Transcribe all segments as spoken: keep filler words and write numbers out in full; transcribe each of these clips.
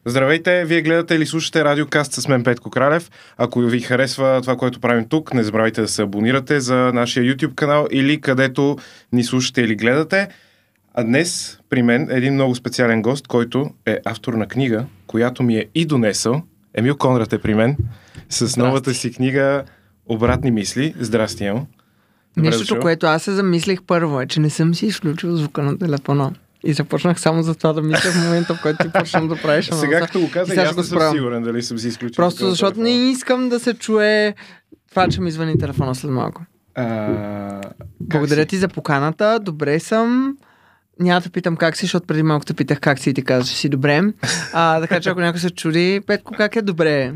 Здравейте, вие гледате или слушате Радиокаст с мен Петко Кралев. Ако ви харесва това, което правим тук, не забравяйте да се абонирате за нашия YouTube канал или където ни слушате или гледате. А днес при мен е един много специален гост, който е автор на книга, която ми е и донесъл. Емил Конрад е при мен с Здрасти. Новата си книга Обратни мисли. Здрасти, Емил. Нещото, което аз се замислих първо е, че не съм си изключил звука на телефона. И започнах само за това да мисля в момента, в който ти почнам да правиш анонса. Сега като го казах, аз не съм сигурен дали съм си изключил. Просто защото не искам да се чуе това, че ми звъни телефона след малко. А... Благодаря ти за поканата. Добре съм. Няма да питам как си, защото преди малко те питах как си и ти каза, че си добре. А, така че ако някой се чуди, Петко, как е добре?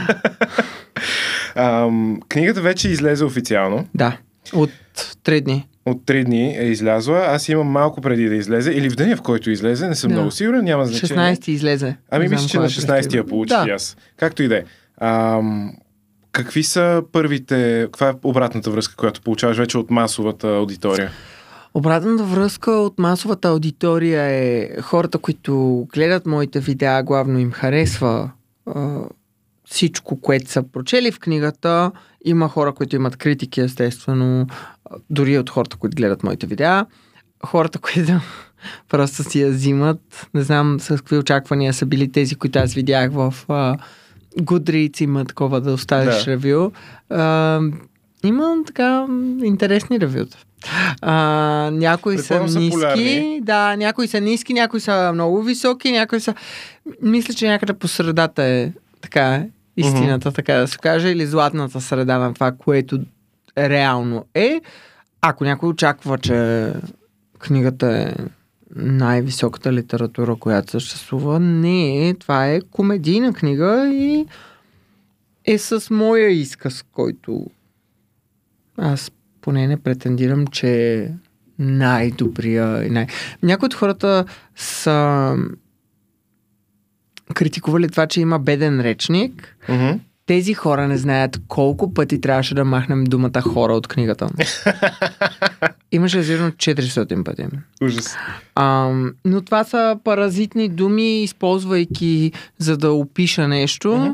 Ам, книгата вече излезе официално. Да, от три дни. От три дни е излязла. Аз имам малко преди да излезе. Или в деня, в който излезе, не съм да. много сигурен, няма значение. шестнайсети излезе. Ами мисля, че на шестнайсети я получих да. аз. Както и да е. Какви са първите... Каква е обратната връзка, която получаваш вече от масовата аудитория? Обратната връзка от масовата аудитория е хората, които гледат моите видеа, главно им харесва а, всичко, което са прочели в книгата. Има хора, които имат критики, естествено, дори от хората, които гледат моите видеа. Хората, които просто си я взимат. Не знам с какви очаквания са били тези, които аз видях в uh, Goodreads, има такова да оставиш да. ревю. Uh, има така интересни ревюта. Uh, някои са ниски, популярни. да, някои са ниски, някои са много високи, някои са... Мисля, че някъде по средата е така истината, mm-hmm. така да се каже, или златната среда на това, което реално е. Ако някой очаква, че книгата е най-високата литература, която съществува, не е. Това е комедийна книга и е с моя изказ, който аз поне не претендирам, че е най-добрия. Най... Някои от хората са критикували това, че има беден речник. Mm-hmm. Тези хора не знаят колко пъти трябваше да махнем думата хора от книгата. Имаше зирно четиристотин пъти. Ужас. А, но това са паразитни думи, използвайки за да опиша нещо. Mm-hmm.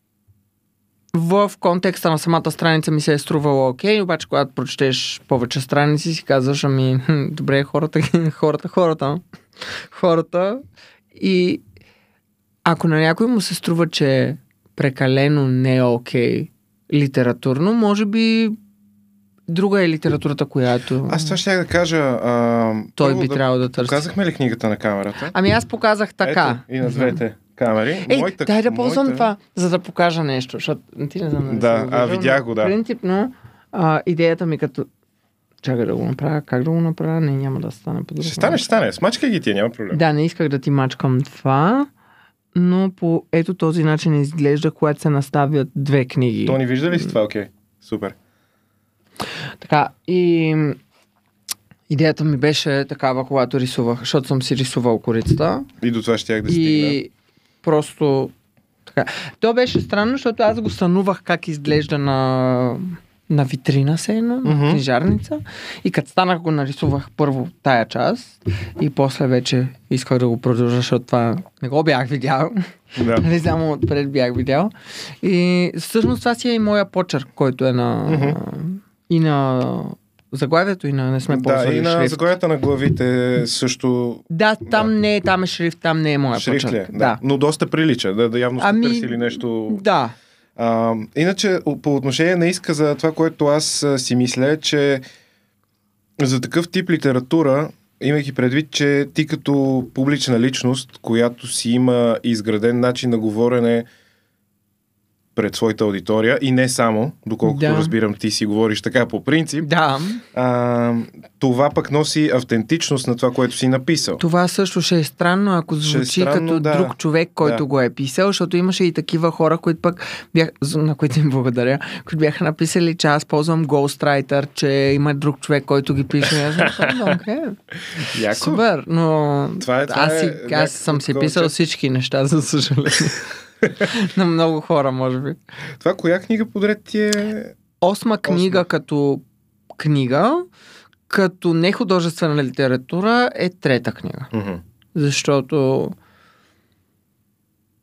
В контекста на самата страница ми се е струвало окей, обаче когато прочетеш повече страници си казваш, ами добре, хората, хората, хората, хората. И ако на някой му се струва, че прекалено не е окей литературно, може би друга е литературата, която... Аз това ще да кажа... А, той би да трябвало да търси. Показахме ли книгата на камерата? Ами аз показах така. Ето, и на двете камери. Ей, моята, дай да ползвам моята... това, за да покажа нещо, защото ти не знам... Да, да а видях го, да. Принципно, а, идеята ми като... Чакай да го направя. Как да го направя? Не, няма да стане по друг. Ще стане, ще стане. Смачкай ги ти, няма проблем. Да, не исках да ти мачкам това, но по ето този начин изглежда, когато се наставят две книги. То ни вижда ли си това? Окей. Okay. Супер. Така, и идеята ми беше такава, когато рисувах, защото съм си рисувал корицата. И до това щях да стигна. И просто така. То беше странно, защото аз го сънувах как изглежда на, на витрина се едно, на mm-hmm. книжарница. И като станах го нарисувах първо тая част и после вече исках да го продължа, защото това не го бях видял. Да. Не само отпред бях видял. И всъщност това си е и моя почерк, който е на... Mm-hmm. И на заглавието, и на не сме ползвали Да, и на шрифт. заглавията на главите също... Да, там да. не е, там е шрифт, там не е моя шрифт почерк. Ли е? Да. Да. Но доста прилича, да, да явно сте ами, търсили нещо... Да. А, иначе, по отношение на изказа, това, което аз а, си мисля, че за такъв тип литература, имайки предвид, че ти като публична личност, която си има изграден начин на говорене пред своята аудитория и не само, доколкото да. разбирам, ти си говориш така по принцип. Да. А, това пък носи автентичност на това, което си написал. Това също ще е странно, ако звучи е странно, като да. друг човек, който да. го е писал, защото имаше и такива хора, които пък бях, на които им благодаря, които бяха написали, че аз ползвам Ghostwriter, че има друг човек, който ги пише. Аз съм Яко. Супер, но това е, това аз, си, е, аз съм си писал че... всички неща, за съжаление. На много хора, може би. Това коя книга подред ти е? Осма книга Осма. като книга, като нехудожествена литература е трета книга. Mm-hmm. Защото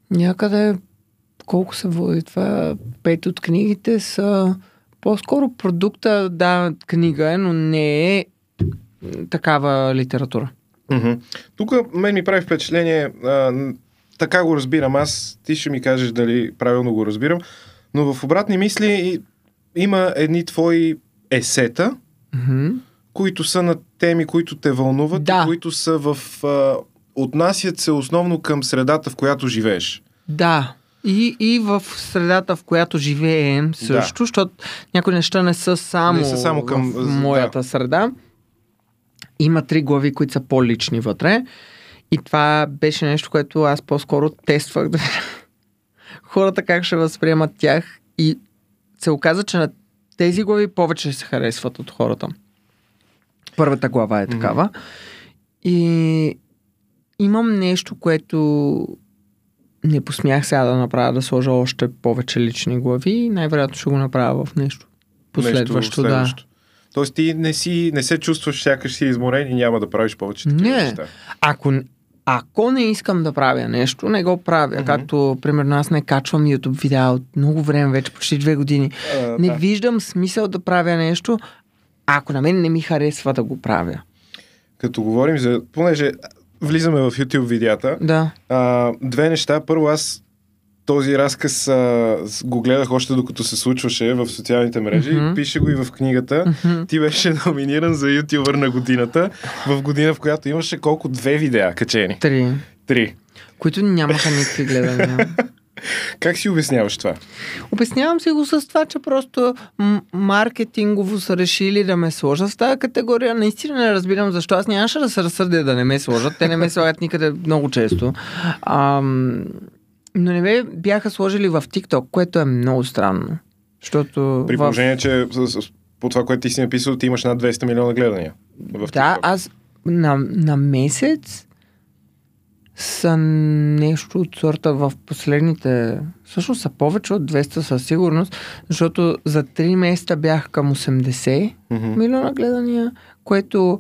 Някъде, колко се води това, пет от книгите са по-скоро продукта, да, книга е, но не е такава литература. Mm-hmm. Тук мен ми прави впечатление, а, така го разбирам аз, ти ще ми кажеш дали правилно го разбирам, но в обратни мисли има едни твои есета, Mm-hmm. които са на теми, които те вълнуват, Да. и които са в... А, отнасят се основно към средата, в която живееш. Да. И, и в средата, в която живеем също, Да. защото някои неща не са само, Не са само към- в моята да. среда. Има три глави, които са по-лични вътре. И това беше нещо, което аз по-скоро тествах да хората как ще възприемат тях. И се оказа, че на тези глави повече се харесват от хората. Първата глава е такава. И имам нещо, което не посмях сега да направя, да сложа още повече лични глави и най-вероятно ще го направя в нещо последващо. Нещо Да. следващо. Тоест ти не, си, не се чувстваш сякаш си изморен и няма да правиш повече такива Не. неща. Ако, ако не искам да правя нещо, не го правя. Мгм. Както, примерно, аз не качвам YouTube видеа от много време, вече почти две години. А, Не да. виждам смисъл да правя нещо, ако на мен не ми харесва да го правя. Като говорим за... Понеже влизаме в YouTube видеята, Да. а, две неща. Първо, аз този разказ а, с- го гледах още докато се случваше в социалните мрежи. Мгм. Пише го и в книгата. Мгм. Ти беше номиниран за ютубър на годината в година, в която имаше колко? Две видеа качени. Три. Три. Които нямаха никакви гледания. Как си обясняваш това? Обяснявам си го с това, че просто м- маркетингово са решили да ме сложат в тази категория. Наистина не разбирам защо. Аз нямаше да се разсърдя да не ме сложат. Те не ме слагат никъде много често. Ам, но не ме бяха сложили в TikTok, което е много странно. Защото При в... положение, че с, с, по това, което ти си написал, ти имаш над двеста милиона гледания. В Да, TikTok. аз на, на месец са нещо от сорта в последните... Всъщност са повече от двеста със сигурност, защото за три месеца бях към осемдесет Мгм. милиона гледания, което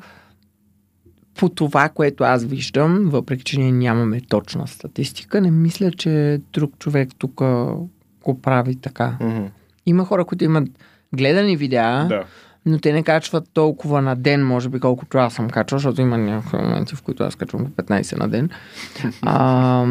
по това, което аз виждам, въпреки че ние нямаме точна статистика, не мисля, че друг човек тук го прави така. Мгм. Има хора, които имат гледани видеа, Да. но те не качват толкова на ден, може би колкото аз съм качвал, защото има някакви моменти, в които аз качвам по петнайсет на ден. а,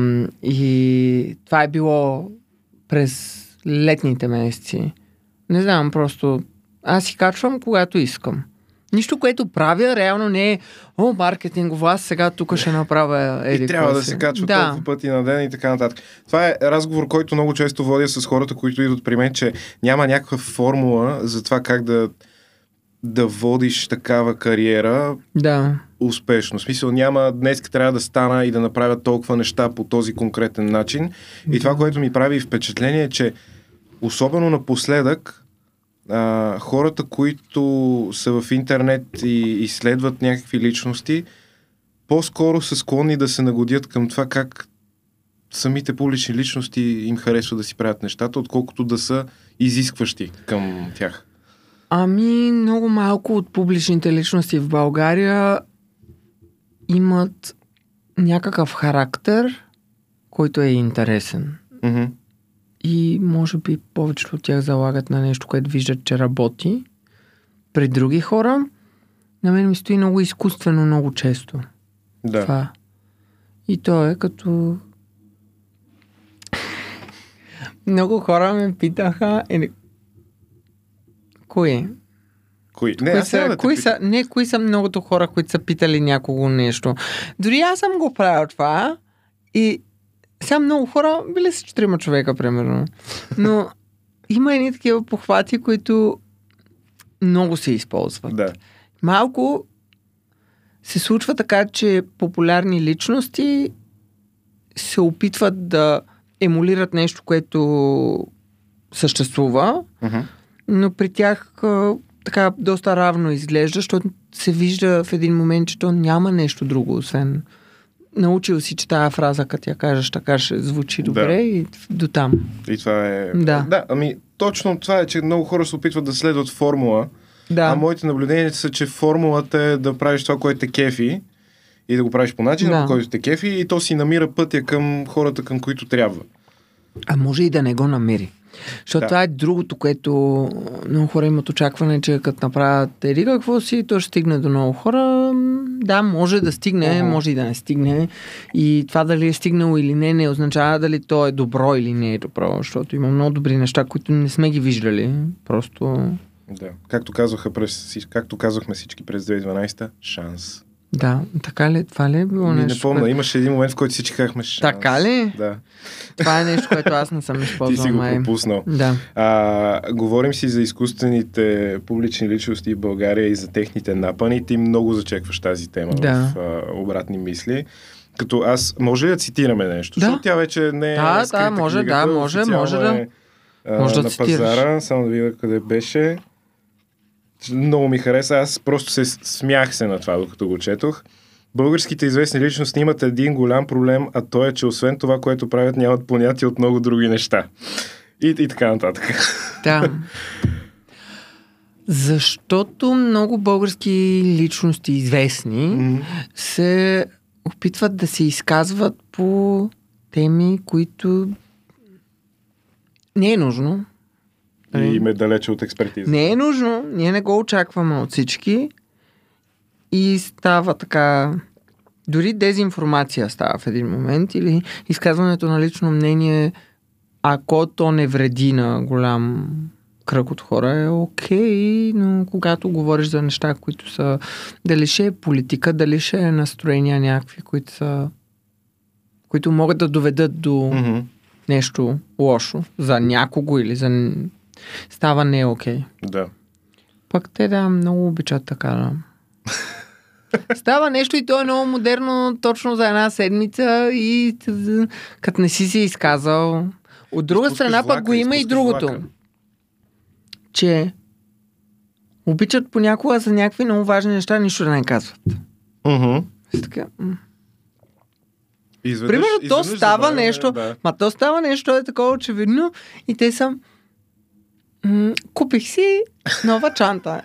и това е било през летните месеци. Не знам, просто аз си качвам, когато искам. Нищо, което правя, реално не е о, маркетингово, аз сега тук ще направя еди И трябва какво да си. се качва да. толкова пъти на ден и така нататък. Това е разговор, който много често водя с хората, които идват при мен, че няма някаква формула за това как да, да водиш такава кариера Да. успешно. В смисъл няма днес трябва да стана и да направя толкова неща по този конкретен начин. И това, което ми прави впечатление е, че особено напоследък а, хората, които са в интернет и изследват някакви личности, по-скоро са склонни да се нагодят към това как самите публични личности им харесва да си правят нещата, отколкото да са изискващи към тях. Ами, много малко от публичните личности в България имат някакъв характер, който е интересен. Mm-hmm. И може би повечето от тях залагат на нещо, което виждат, че работи. При други хора, на мен ми стои много изкуствено, много често. Да. Това. И то е като... Много хора ме питаха... Е, кои? Кои? Не, Кои аз няма са, да те кои питам. са, не, кои са многото хора, които са питали някого нещо. Дори аз съм го правил това и сега много хора, били са четирима човека, примерно. Но има едни такива похвати, които много се използват. Да. Малко се случва така, че популярни личности се опитват да емулират нещо, което съществува, Mm-hmm. но при тях а, така доста равно изглежда, защото се вижда в един момент, че то няма нещо друго, освен научил си, че тази фраза, като я кажеш, така ще звучи добре Да. и до там. И това е... Да. Да, ами точно това е, че много хора се опитват да следват формула, Да. а моите наблюдения са, че формулата е да правиш това, което те кефи и да го правиш по начина, да. по който те кефи и то си намира пътя към хората, към които трябва. А може и да не го намери. Защото Да. това е другото, което много хора имат очакване, че като направят еди какво си, то ще стигне до много хора. Да, може да стигне, uh-huh. може и да не стигне. И това дали е стигнало или не, не означава дали то е добро или не е добро, защото има много добри неща, които не сме ги виждали. Просто... Да. Както казаха през, както казахме всички през две хиляди и дванадесета, шанс. Да, така ли? Това ли е било Ми, нещо? не помня, което... имаше един момент, в който всички казахме шанс. Така ли? Да. Това е нещо, което аз не съм използвал. Ти си го май. пропуснал. Да. А, говорим си за изкуствените публични личности в България и за техните напани. Ти много зачекваш тази тема Да. в а, обратни мисли. Като аз, може ли да цитираме нещо? Да. Защото тя вече не е Да, скрита да, може, книгата, да, може, официално може да- е, а, може да на цитираш. пазара. Само да видя къде беше. Много ми хареса. Аз просто се смях се на това, докато го четох. Българските известни личности имат един голям проблем, а то е, че освен това, което правят, нямат понятие от много други неща. И, и така нататък. Да. Защото много български личности известни М. се опитват да се изказват по теми, които не е нужно. И им е далече от експертиза. Не е нужно. Ние не го очакваме от всички. И става така... Дори дезинформация става в един момент или изказването на лично мнение, ако то не вреди на голям кръг от хора, е окей, но когато говориш за неща, които са дали ще е политика, дали ще е настроения някакви, които са които могат да доведат до Мгм. нещо лошо за някого или за... Става не е окей. Да. Пък те да много обичат така да. Става нещо и то е много модерно точно за една седмица и т- като не си се изказал. От друга Изпускаш страна пък влака, го има и изпускаш другото. влака. Че обичат понякога за някакви много важни неща нищо да не казват. Мгм. С така, м. Изведнъж- Примерно то изведнъж става забравяме, нещо, да. ма то става нещо, е такова очевидно и те са м- купих си нова чанта.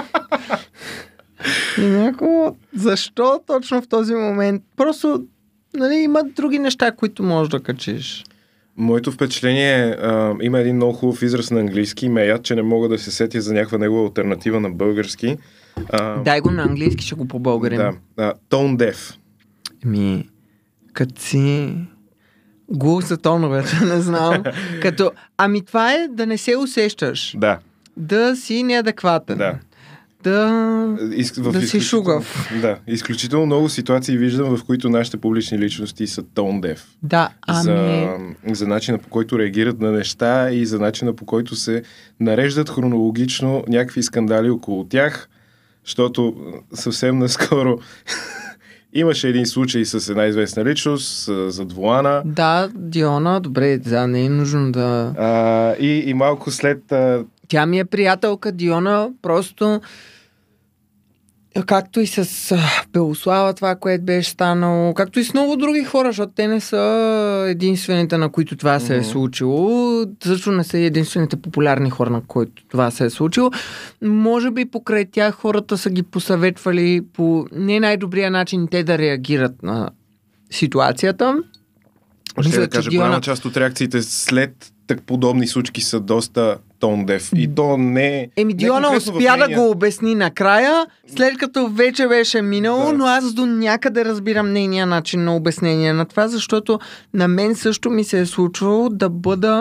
И някакво, защо точно в този момент? Просто, нали, има други неща, които можеш да качиш. Моето впечатление е, а, има един много хубав израз на английски, ме яд, че не мога да се сетя за някаква негова алтернатива на български. А, Дай го на английски, ще го по-българим. да. А, tone deaf. Ми, като си глух за тоновете, не знам. Като, ами това е да не се усещаш. Да. Да си неадекватен. Да. Да, Из, в да си изключително- шугав. Да. Изключително много ситуации виждам, в които нашите публични личности са tone deaf. Да, ами... За, за начина по който реагират на неща и за начина по който се нареждат хронологично някакви скандали около тях, защото съвсем наскоро имаше един случай с една известна личност, с- за Двоана. Да, Диона, добре, да, не е нужно да... А, и, и малко след... А, Тя ми е приятелка, Диона, просто както и с а, Белослава, това, което беше станало, както и с много други хора, защото те не са единствените, на които това се е Мгм. случило. Също не са и единствените популярни хора, на които това се е случило. Може би покрай тях хората са ги посъветвали по не най-добрия начин те да реагират на ситуацията. ще Мисля, да че кажа, Диона- голяма част от реакциите след так подобни случки са доста tone deaf. И то не... Еми, не Диона конкретно в успя да нейния- го обясни накрая, след като вече беше минало, Да. но аз до някъде разбирам нейния начин на обяснение на това, защото на мен също ми се е случвало да бъда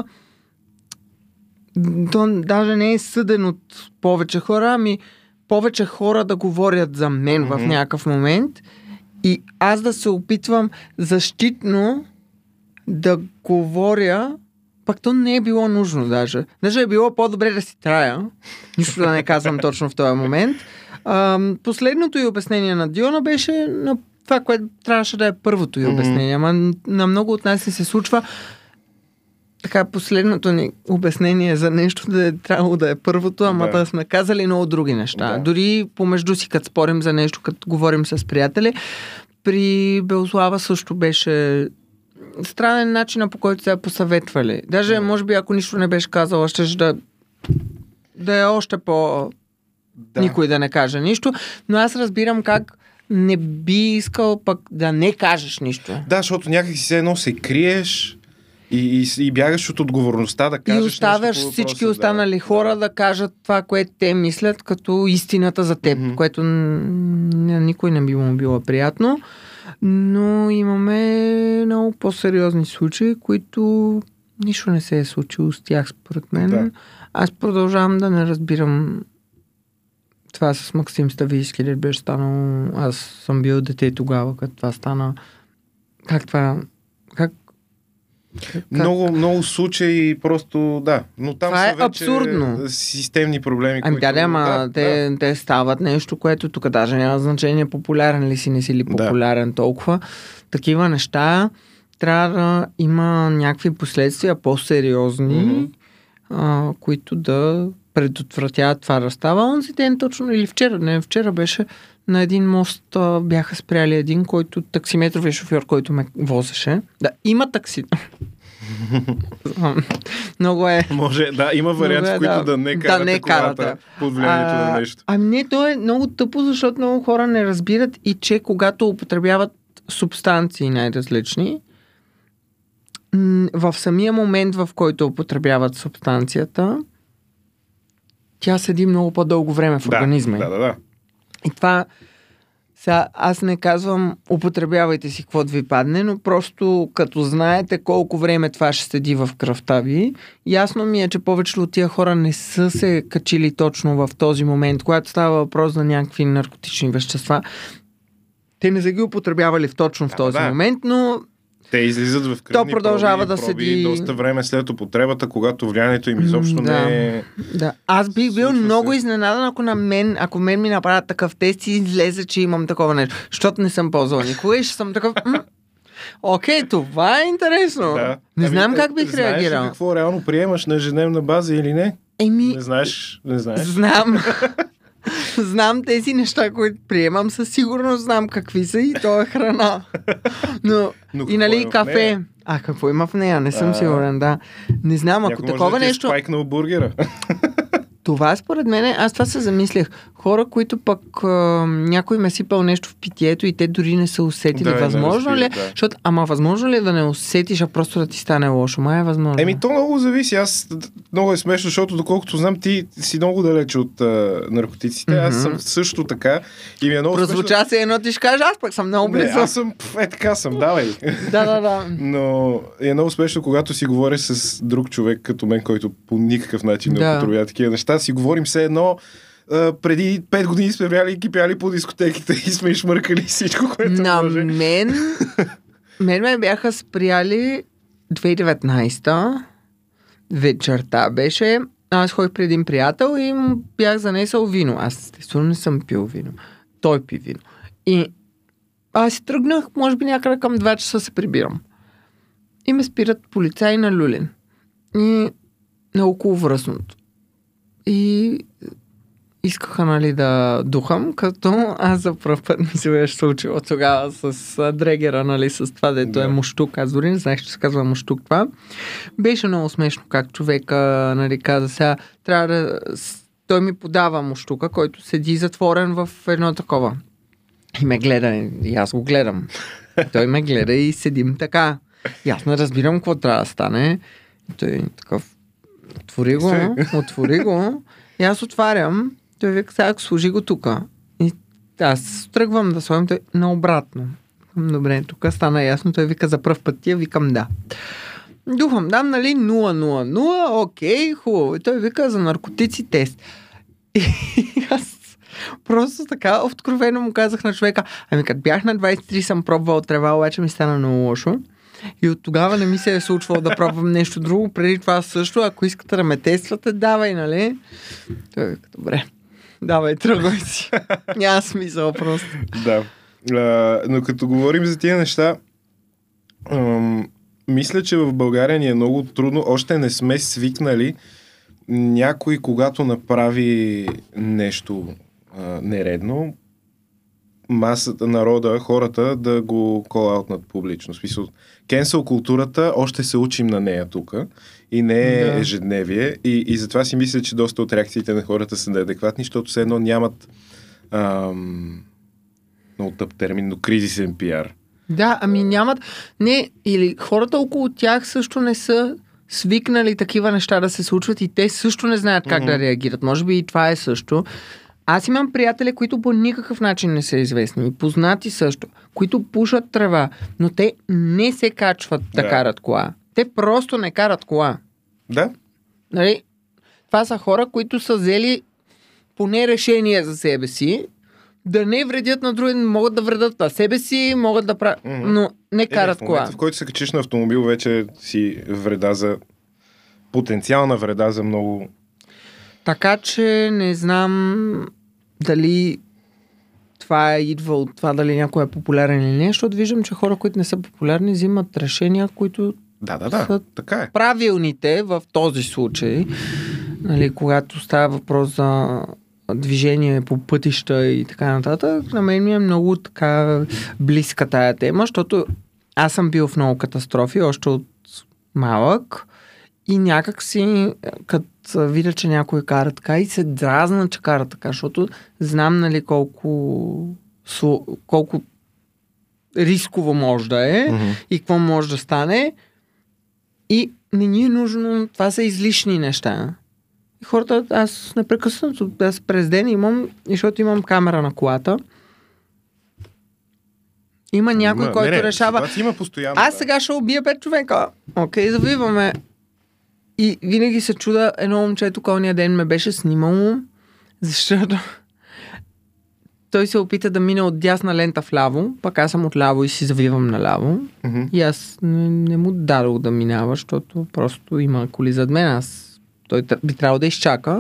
то даже не е съден от повече хора, ами повече хора да говорят за мен в Мгм. някакъв момент и аз да се опитвам защитно да говоря, пък то не е било нужно даже. Даже е било по-добре да си трая. Нищо да не казвам точно в този момент. Ам, последното й обяснение на Диона беше на това, което трябваше да е първото й Мгм. обяснение. Ама на много от нас не се случва така последното ни обяснение за нещо да е трябвало да е първото, ама Да. да сме казали много други неща. Да. Дори помежду си, като спорим за нещо, като говорим с приятели. При Белослава също беше странен начин, по който се я посъветвали. Даже, може би, ако нищо не беше казала, ще да, да е още по... Да. Никой да не каже нищо. Но аз разбирам как не би искал пък да не кажеш нищо. Да, защото някак си едно се криеш и, и, и бягаш от отговорността да кажеш и оставяш нещо по въпроса, всички останали да, хора да. да кажат това, което те мислят като истината за теб, mm-hmm. което н- никой не би му било приятно. Но имаме много по-сериозни случаи, които нищо не се е случило с тях, според мен. Да. Аз продължавам да не разбирам това с Максим Ставийски, ли беше станало. Аз съм бил дете тогава, като това стана. Как това... Как... Как... Много, много случаи просто, да. Но там това са е вече абсурдно. Системни проблеми, ами, които... да, ама да, те, да. те стават нещо, което тук даже няма значение популярен ли си, не си ли популярен да. толкова. Такива неща трябва да има някакви последствия по-сериозни, mm-hmm. а, които да предотвратяват това да става. Онзи ден точно, или вчера, не, вчера беше на един мост, а, бяха спряли един, който таксиметровия шофьор, който ме возеше. Да, има такси. Много е. Може, да, има варианти, в които да, да не карате, да не колата карате. Под влиянието а, на нещо. Ами не, то е много тъпо, защото много хора не разбират и че когато употребяват субстанции най-различни, в самия момент, в който употребяват субстанцията, тя седи много по-дълго време в организма. Да, да, да. И това, сега, аз не казвам употребявайте си каквото ви падне, но просто като знаете колко време това ще седи в кръвта ви, ясно ми е, че повечето от тия хора не са се качили точно в този момент, когато става въпрос за някакви наркотични вещества. Те не са ги употребявали в точно в да, този да. момент, но те излизат в кръвни то продължава проби, да проби седи доста време след употребата, когато влиянието им изобщо да. не е... Да. Аз бих бил Случва много се. изненадан, ако на мен, ако мен ми направят такъв тест и излезе, че имам такова нещо. Защото не съм ползвал никога и ще съм такъв... М- Окей, това е интересно. Да. Не ами, знам е, как бих знаеш реагирал. Знаеш какво реално приемаш на ежедневна база или не? Еми... Не знаеш, не знаеш. Знам. Знам тези неща, които приемам, със сигурност знам какви са и то е храна. Но, Но и нали кафе. А, какво има в нея? Не съм а... сигурен, да. Не знам, ако Някой такова може да нещо... Някой спайкнал бургера. Това според мен, аз това се замислях. Хора, които пък а, някой ме сипал нещо в питието и те дори не са усетили. Да, възможно не ли? да. Защото, ама възможно ли е да не усетиш, а просто да ти стане лошо? Май е възможно. Еми, то много зависи. Аз много е смешно, защото доколкото знам, ти си много далеч от а, наркотиците. Mm-hmm. Аз съм също така. И ми е много Прозвуча смешно... се едно, ти ще кажеш, аз пък съм много близо. Не, аз съм, пф, е така съм, давай. Да, да, да. Но е много смешно, когато си говориш с друг човек като мен, който по никакъв начин не Да. употребява такива неща. Си говорим все едно, а, преди пет години сме вряли и кипяли по дискотеките и сме измъркали всичко, което На може. мен, мен ме бяха спряли две хиляди и деветнадесета вечерта беше. Аз ходих при един приятел и му бях занесъл вино. Аз естествено не съм пил вино. Той пи вино. И аз си тръгнах, може би някъде към два часа се прибирам. И ме спират полицаи на Люлин. И на околовръстното. И искаха, нали, да духам, като аз за пръв път ми се беше случило тогава с а, дрегера, нали, с това, дето Да. е муштук. Аз дори не знаех, че се казва муштук това. Беше много смешно, как човека, нали, каза сега, трябва да... с- Той ми подава муштука, който седи затворен в едно такова. И ме гледа, и аз го гледам. Той ме гледа и седим така. И аз не разбирам какво трябва да стане. И той такъв, отвори го, отвори го. И аз отварям. Той вика, сега сложи го тука. И аз тръгвам да сложим той наобратно. Добре, тук стана ясно. Той вика, за пръв път тия, викам да. Духам, дам, нали, нула нула нула, окей, хубаво. И той вика, за наркотици тест. И аз просто така откровено му казах на човека, ами като бях на двадесет и три съм пробвал трева, обаче ми стана много лошо. И от тогава не ми се е случвало да пробвам нещо друго. Преди това също, ако искате да ме тествате, давай, нали? Той вика, добре, давай, тръгвай си. Няма смисъл просто. Да. А, но като говорим за тия неща, ам, мисля, че в България ни е много трудно. Още не сме свикнали някой, когато направи нещо а, нередно, масата, народа, хората да го call-outнат публично. В смисъл, cancel културата, още се учим на нея тук и не е Да. ежедневие. И, и затова си мисля, че доста от реакциите на хората са неадекватни, защото все едно нямат ам, много тъп термин, но кризисен пиар. Да, ами нямат... Не, или хората около тях също не са свикнали такива неща да се случват и те също не знаят как mm-hmm. да реагират. Може би и това е също. Аз имам приятели, които по никакъв начин не са известни. И познати също, които пушат трева, но те не се качват да, да карат кола. Те просто не карат кола. Да. Нали? Това са хора, които са взели поне решение за себе си, да не вредят на други, могат да вредят на себе си, могат да правят, mm-hmm. но не карат е, кола. В момента, в който се качиш на автомобил, вече си вреда за... потенциална вреда за много... Така че не знам дали това е идва от това дали някой е популярен или не, защото виждам, че хора, които не са популярни, взимат решения, които да, да, да. са така е. правилните в този случай. Нали, когато става въпрос за движение по пътища и така нататък, на мен ми е много така близка тая тема, защото аз съм бил в много катастрофи, още от малък и някак си, като видя, че някой кара така и се дразна, че кара така, защото знам, нали, колко колко рисково може да е mm-hmm. и какво може да стане и не ни е нужно, това са излишни неща. И хората, аз непрекъснато, аз през ден имам, защото имам камера на колата. Има някой, има, който не, не, решава. Има постоянно, аз да. сега ще убия пет човека. Окей, завиваме. И винаги се чуда, едно момче тук ония ден ме беше снимало, защото той се опита да мине от дясна лента вляво, пък аз съм отляво и си завивам наляво. Mm-hmm. И аз не, не му дадох да минава, защото просто има коли зад мен. Аз той би трябвало да изчака.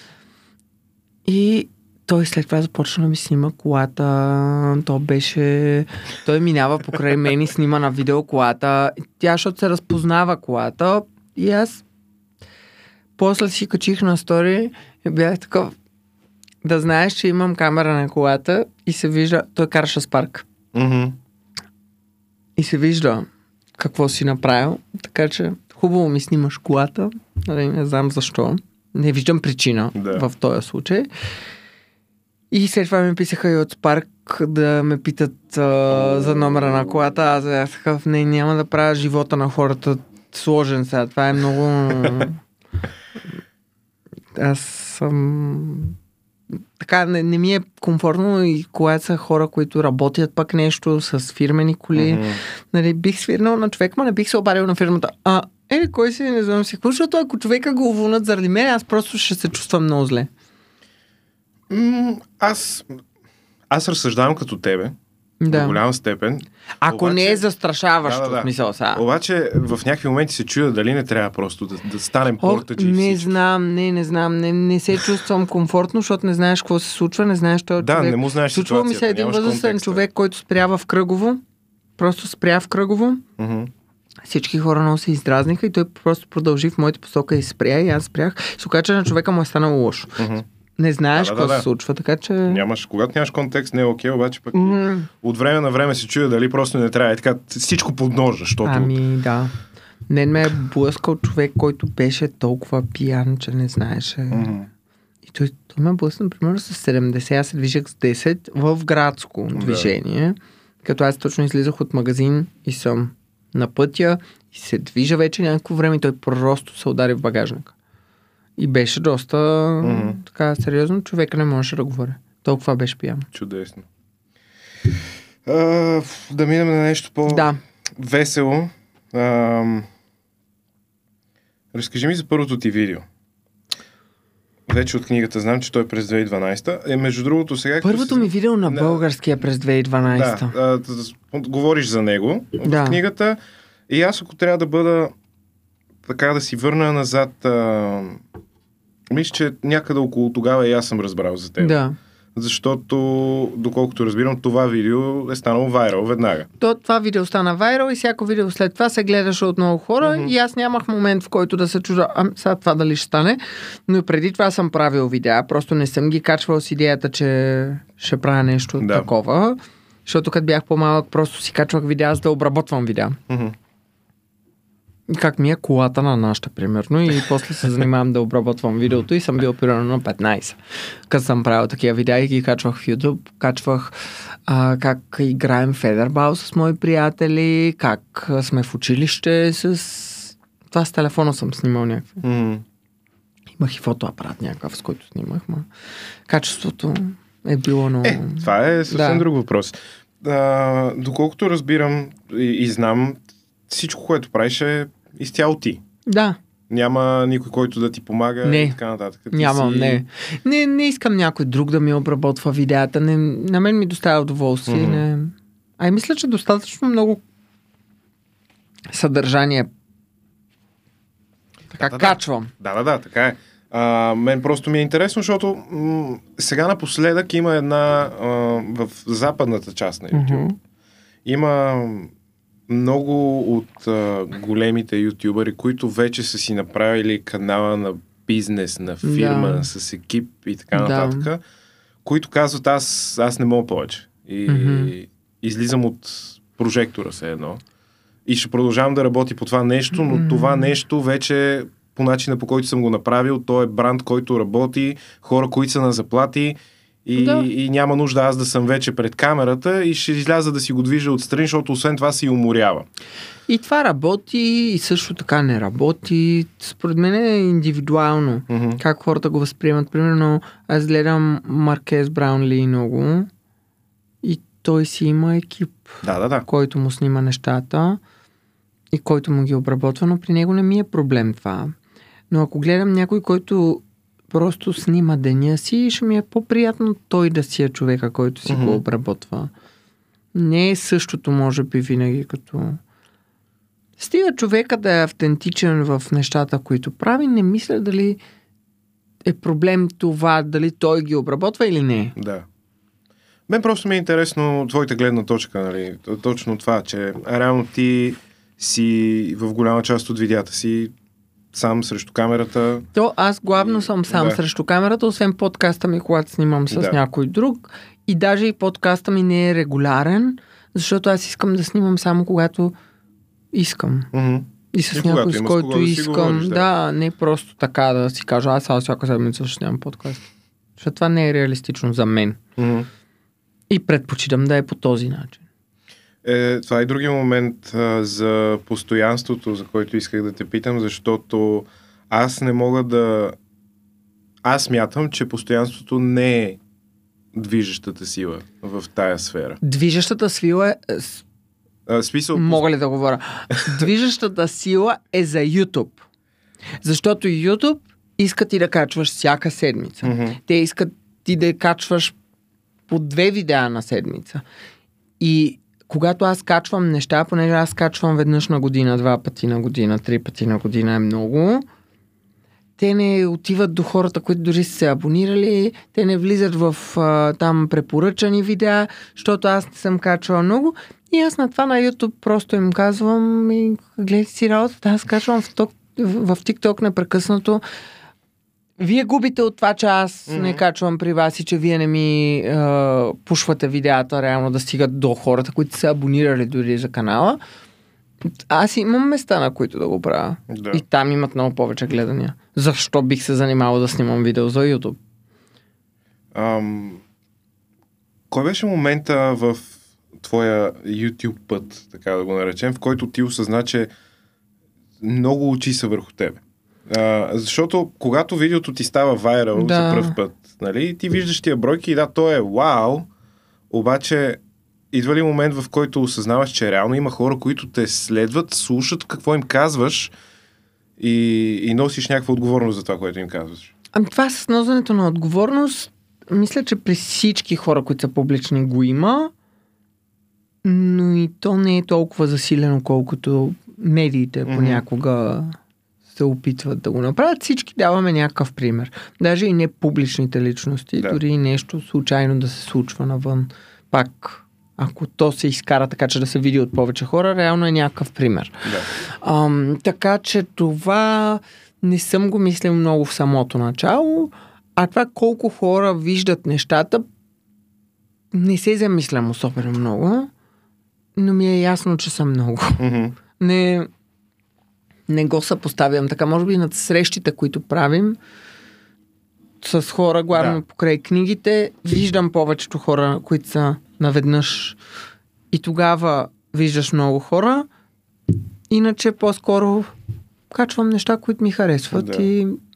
И той след това започна да ми снима колата. То беше... Той минава покрай мен и снима на видео колата. Тя, защото се разпознава колата. И аз после си качих на стори и бях такъв да знаеш, че имам камера на колата и се вижда... Той караше с парк. Mm-hmm. И се вижда какво си направил. Така че хубаво ми снимаш колата. Не знам защо. Не виждам причина да. В този случай. И след това ми писаха и от Spark да ме питат а, за номера на колата. Аз бях такъв, не, няма да правя живота на хората сложен сега. Това е много... Аз съм... Така, не, не ми е комфортно и когато са хора, които работят пък нещо с фирмени коли. Mm-hmm. Нали, бих свирнал на човек, ма не бих се обадил на фирмата. А, ели, кой си, не знам си. Защото ако човека го уволнат заради мен, аз просто ще се чувствам много зле. Mm, аз... Аз разсъждавам като тебе. Да. В голяма степен. Ако обаче, не е застрашаващо, да, да, да. Смисъл сега. Обаче в някакви моменти се чуя дали не трябва просто да, да станем портаджи. Не всички. знам, не, не знам. Не, не се чувствам комфортно, защото не знаеш какво се случва, не знаеш този да, човек. Да, не му знаеш случва ми се един възрастен човек, който спрява в Кръгово. Просто спря в Кръгово. Mm-hmm. Всички хора много се издразниха и той просто продължи в моята посока и спря и аз спрях. Се оказа, че на човека му е станало лошо. Mm-hmm. Не знаеш да, какво да, да, се случва, така че... Нямаш, когато нямаш контекст, не е окей, обаче пък mm. от време на време се чуя дали просто не трябва. Е така, всичко подножа, защото... Ами, да. Не ме е блъскал човек, който беше толкова пиян, че не знаеше. Mm-hmm. И той, той ме блъсна, например, с седемдесет, аз се движех с десет в градско движение. Да. Като аз точно излизах от магазин и съм на пътя и се движа вече някакво време и той просто се удари в багажника. И беше доста mm-hmm. така сериозно. Човека не можеше да говори. Толкова беше пиян. Чудесно. А, да минем на нещо по-весело. Да. Разкажи ми за първото ти видео. Вече от книгата знам, че той е през две хиляди и дванадесета. Е, между другото сега... Първото си... ми видео на българския е през две хиляди и дванадесета. Да, а, говориш за него да. в книгата. И аз ако трябва да бъда така да си върна назад... А... Мисля, че някъде около тогава и аз съм разбрал за теб. Да. Защото, доколкото разбирам, това видео е станало вайрал веднага. То, това видео стана вайрал и всяко видео след това се гледаше от много хора mm-hmm. и аз нямах момент, в който да се чужда, а сега това дали ще стане. Но и преди това съм правил видеа, просто не съм ги качвал с идеята, че ще правя нещо да. такова. Защото като бях по-малък, просто си качвах видеа, за да обработвам видеа. Mm-hmm. как ми е колата на нашата, примерно, и после се занимавам да обработвам видеото и съм бил примерно на петнайсет. Като съм правил такива видеа и ги качвах в YouTube, качвах а, как играем федербал с мои приятели, как сме в училище с... Това с телефона съм снимал някакво. Mm. Имах и фотоапарат някакъв, с който снимах, ма качеството е било много... Е, това е съвсем да. друг въпрос. А, доколкото разбирам и, и знам, всичко, което правиш е изцяло ти. Да. Няма никой, който да ти помага не. и така нататък. Ти Нямам, си... не. не. Не искам някой друг да ми обработва видеята. Не, на мен ми доставя удоволствие. Mm-hmm. Не. А и мисля, че достатъчно много съдържание така да, да, качвам. Да, да, да, така е. А, мен просто ми е интересно, защото м- сега напоследък има една а, в западната част на YouTube. Mm-hmm. Има много от а, големите ютубъри, които вече са си направили канала на бизнес, на фирма, да. С екип и така нататък, да. Които казват, аз, аз не мога повече. И mm-hmm. излизам от прожектора все едно. И ще продължавам да работи по това нещо, но mm-hmm. това нещо вече по начина, по който съм го направил, то е бранд, който работи, хора, които са на заплати и, да. И няма нужда аз да съм вече пред камерата и ще изляза да си го движа отстрани, защото освен това се и уморява. И това работи, и също така не работи. Според мен е индивидуално. Mm-hmm. Как хората го възприемат. Примерно, аз гледам Маркес Браунли много и той си има екип, да, да, да. който му снима нещата и който му ги обработва, но при него не ми е проблем това. Но ако гледам някой, който просто снима деня си, ще ми е по-приятно той да си е човека, който си mm-hmm. го обработва. Не е същото, може би, винаги като... Стига човека да е автентичен в нещата, които прави, не мисля дали е проблем това, дали той ги обработва или не. Да. Мен просто ми е интересно твоята гледна точка, нали? Точно това, че реално ти си в голяма част от видеята си сам срещу камерата. То аз главно съм сам да. Срещу камерата, освен подкаста ми, когато снимам с да. Някой друг. И даже и подкаста ми не е регулярен, защото аз искам да снимам само когато искам. Mm-hmm. И с и някой, с който да искам. Говориш, да. да, не просто така да си кажа, аз сега всяка седмица ще снимам подкаст. Защото това не е реалистично за мен. Mm-hmm. И предпочитам да е по този начин. Е, това е други момент а, за постоянството, за който исках да те питам, защото аз не мога да... Аз смятам, че постоянството не е движещата сила в тая сфера. Движещата сила е... А, смисъл... Мога ли да говоря? Движещата сила е за YouTube. Защото YouTube иска ти да качваш всяка седмица. Mm-hmm. Те искат ти да качваш по две видеа на седмица. И когато аз качвам неща, понеже аз качвам веднъж на година, два пъти на година, три пъти на година е много, те не отиват до хората, които дори са се абонирали, те не влизат в а, там препоръчани видеа, защото аз не съм качвала много. И аз на това на YouTube просто им казвам, гледайте си работата, аз качвам в, ток, в, в TikTok непрекъснато. Вие губите от това, че аз mm-hmm. не качвам при вас и че вие не ми е, пушвате видеята реално да стигат до хората, които са абонирали дори за канала. Аз имам места, на които да го правя. Да. И там имат много повече гледания. Защо бих се занимавал да снимам видео за YouTube? Ам... Кой беше момента в твоя YouTube път, така да го наречем, в който ти осъзна, че много очи са върху тебе? А, защото когато видеото ти става вайрал да. За пръв път, нали, ти виждаш тия бройки и да, то е вау, обаче идва ли момент, в който осъзнаваш, че реално има хора, които те следват, слушат какво им казваш и, и носиш някаква отговорност за това, което им казваш? Ами това с носенето на отговорност, мисля, че при всички хора, които са публични, го има, но и то не е толкова засилено, колкото медиите mm-hmm. понякога се опитват да го направят. Всички даваме някакъв пример. Даже и не публичните личности, да. Дори и нещо случайно да се случва навън. Пак, ако то се изкара така, че да се види от повече хора, реално е някакъв пример. Да. Ам, така че това не съм го мислил много в самото начало, а това колко хора виждат нещата, не се замислям особено много, но ми е ясно, че са много. Mm-hmm. Не... не го съпоставям така. Може би над срещите, които правим с хора, главно Да. покрай книгите, виждам повечето хора, които са наведнъж. И тогава виждаш много хора. Иначе по-скоро качвам неща, които ми харесват Да. и Има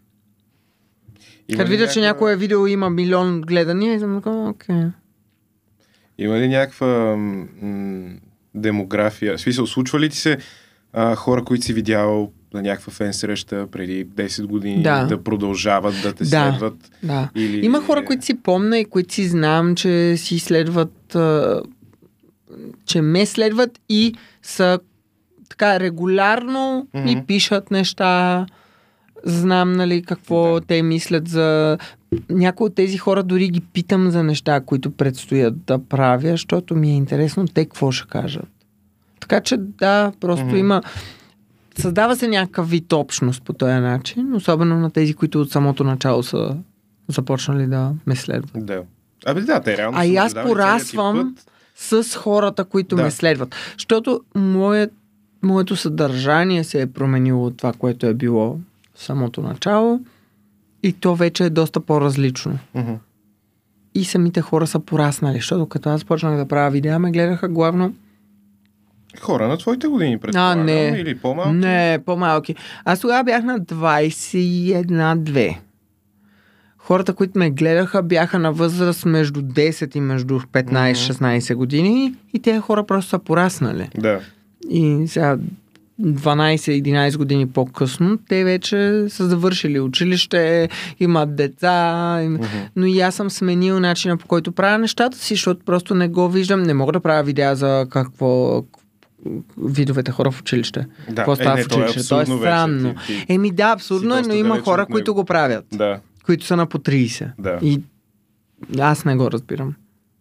като ли видя, че някаква- някое видео има милион гледания, и съм така, окей. Има ли някаква м- демография? В смисъл, случва ли ти се а, хора, които си видял на някаква фен среща преди десет години Да. да продължават да те Да. следват? Да. Или... Има хора, които си помня и които си знам, че си следват, а, че ме следват и са така регулярно Мгм. ми пишат неща. Знам, нали, какво Да. те мислят за... Някои от тези хора дори ги питам за неща, които предстоят да правя, защото ми е интересно те какво ще кажат. Така че да, просто Мгм. има... Създава се някакъв вид общност по този начин, особено на тези, които от самото начало са започнали да ме следват. Да. Абе да, те реално А са и аз наблюдавали целия ти порасвам път. с хората, които Да. ме следват. Защото мое, моето съдържание се е променило от това, което е било в самото начало и то вече е доста по-различно. Мгм. И самите хора са пораснали, защото като аз почнах да правя видеа, ме гледаха главно Хора на твоите години, предполагам, не. или по-малки? Не, по-малки. Аз тогава бях на двайсет и една-две. Хората, които ме гледаха, бяха на възраст между десет и между петнайсет-шестнайсет години и тези хора просто са пораснали. Да. И сега дванайсет-единайсет години по-късно, те вече са завършили училище, имат деца, им... Мгм. но и аз съм сменил начина, по който правя нещата си, защото просто не го виждам, не мога да правя видеа за какво видовете хора в училище. Да. Какво става не, в то е училище? То е абсурдно вече. странно. Ти- ти- Еми да, абсурдно си е, доста но има далече хора, от него. които го правят, Да. които са на по трийсет. Да. И аз не го разбирам.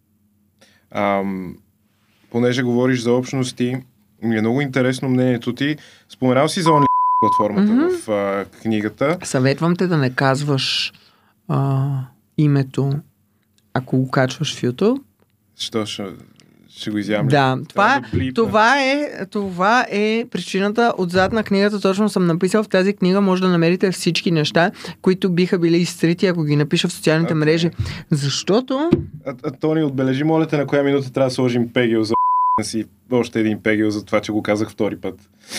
Ам, понеже говориш за общности, ми е много интересно мнението ти. Споменал си за OnlyFans платформата Мгм. в а, книгата. Съветвам те да не казваш а, името, ако го качваш в YouTube. Що ще, ще го изявам ли? Да, това, Трябва да блипна. това, е, това е причината. Отзад на книгата точно съм написал. В тази книга може да намерите всички неща, които биха били изтрити, ако ги напиша в социалните Окей. мрежи. Защото А, а, Тони, отбележи, моля те, на коя минута трябва да сложим пегел за си. Още един пегел за това, че го казах втори път.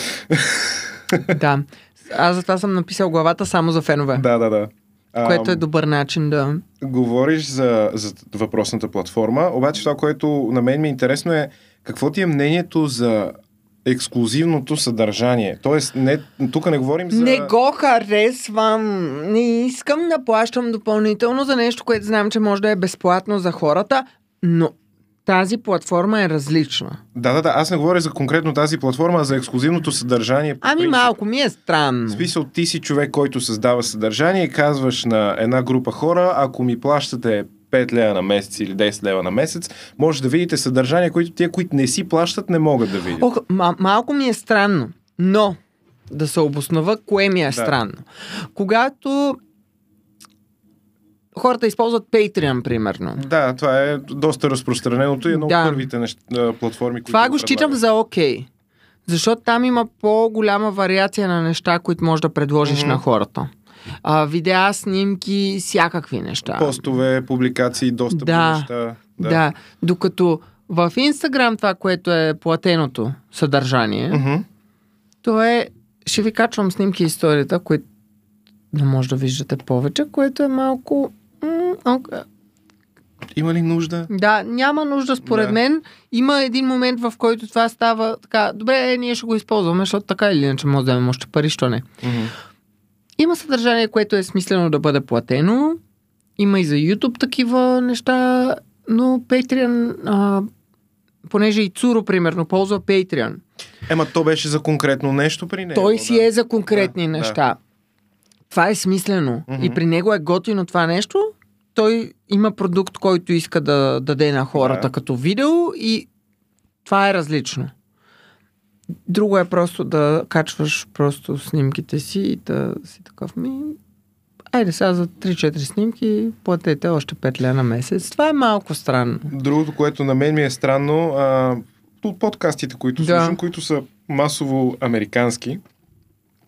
да, аз затова съм написал главата само за фенове. Да, да, да. А, Което е добър начин да... Говориш за, за въпросната платформа, обаче това, което на мен ми е интересно е какво ти е мнението за ексклузивното съдържание. Тоест, не, тук не говорим за... Не го харесвам. Не искам да плащам допълнително за нещо, което знам, че може да е безплатно за хората, но тази платформа е различна. Да, да, да. Аз не говоря за конкретно тази платформа, а за ексклузивното съдържание. по Ами принцип. малко ми е странно. В смисъл, ти си човек, който създава съдържание и казваш на една група хора, ако ми плащате пет лева на месец или десет лева на месец, може да видите съдържание, които тия, които не си плащат, не могат да видят. Ох, ма- малко ми е странно, но да се обоснова кое ми е Да. странно. Когато хората използват Patreon, примерно. Да, това е доста разпространеното и едно Да. от първите неща, платформи, които Това го считам предлагат. за окей. Защото там има по-голяма вариация на неща, които можеш да предложиш Мгм. на хората. А, видеа, снимки, всякакви неща. Постове, публикации, достъп Да. до неща. Да. да. Докато в Инстаграм това, което е платеното съдържание, Мгм. то е, ще ви качвам снимки и историята, които не може да виждате повече, което е малко... м, ок. Има ли нужда? Да, няма нужда според Да. мен. Има един момент, в който това става така, добре, е, ние ще го използваме, защото така или иначе може да имаме още пари, що не. Мгм. Има съдържание, което е смислено да бъде платено. Има и за YouTube такива неща, но Patreon, а, понеже и Цуро, примерно, ползва Patreon. Ема то беше за конкретно нещо при него. Той си да. е за конкретни Да, неща. Това е смислено. Мгм. И при него е готино това нещо. Той има продукт, който иска да даде на хората Да. като видео и това е различно. Друго е просто да качваш просто снимките си и да си такъв ми... Айде сега за три-четири снимки платете още пет лева на месец. Това е малко странно. Другото, което на мен ми е странно, а, от подкастите, които Да. слушам, които са масово американски,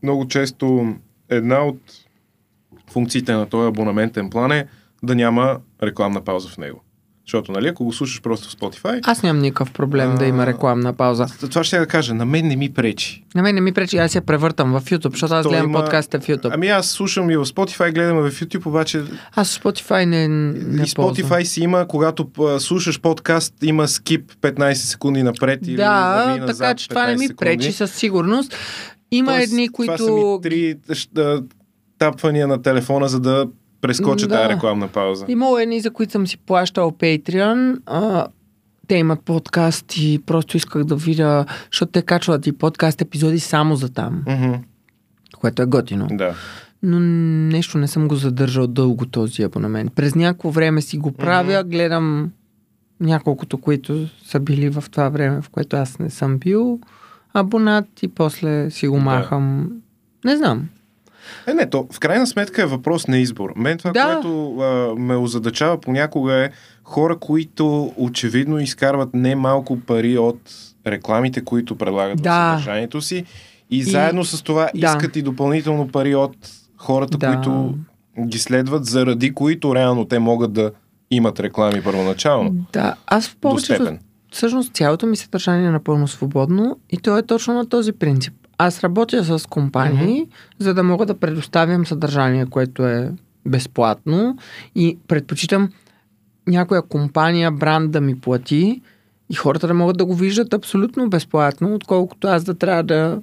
много често една от функциите на този абонаментен план е да няма рекламна пауза в него. Защото, нали, ако го слушаш просто в Spotify... Аз нямам никакъв проблем а... да има рекламна пауза. Това ще я да кажа, на мен не ми пречи. На мен не ми пречи, аз я превъртам в YouTube, защото аз гледам има... подкастите в YouTube. Ами аз слушам и в Spotify, гледам в YouTube, обаче... Аз в Spotify не, не и Spotify ползвам. Си има, когато слушаш подкаст, има скип петнайсет секунди напред или да, нали, назад, така че това не ми секунди. Пречи със сигурност. Има Тоест, едни, които... Това са ми три тапвания на телефона, за да прескоча да. Тази рекламна пауза. Има едни, за които съм си плащал Patreon. А, те имат подкаст и просто исках да видя, защото те качват и подкаст епизоди само за там. Mm-hmm. Което е готино. Да. Но нещо не съм го задържал дълго този абонамент. През някакво време си го правя, mm-hmm. гледам няколкото, които са били в това време, в което аз не съм бил абонат и после си го махам. Да. Не знам. Е, не, то в крайна сметка е въпрос на избор. Мен това, да. което а, ме озадачава понякога е хора, които очевидно изкарват не малко пари от рекламите, които предлагат да. В съдържанието си и, и заедно с това да. Искат и допълнително пари от хората, да. Които ги следват, заради които реално те могат да имат реклами първоначално. Да, аз в повечето, всъщност цялото ми съдържание е напълно свободно и то е точно на този принцип. Аз работя с компании, mm-hmm. за да мога да предоставям съдържание, което е безплатно и предпочитам някоя компания, бранд да ми плати и хората да могат да го виждат абсолютно безплатно, отколкото аз да трябва да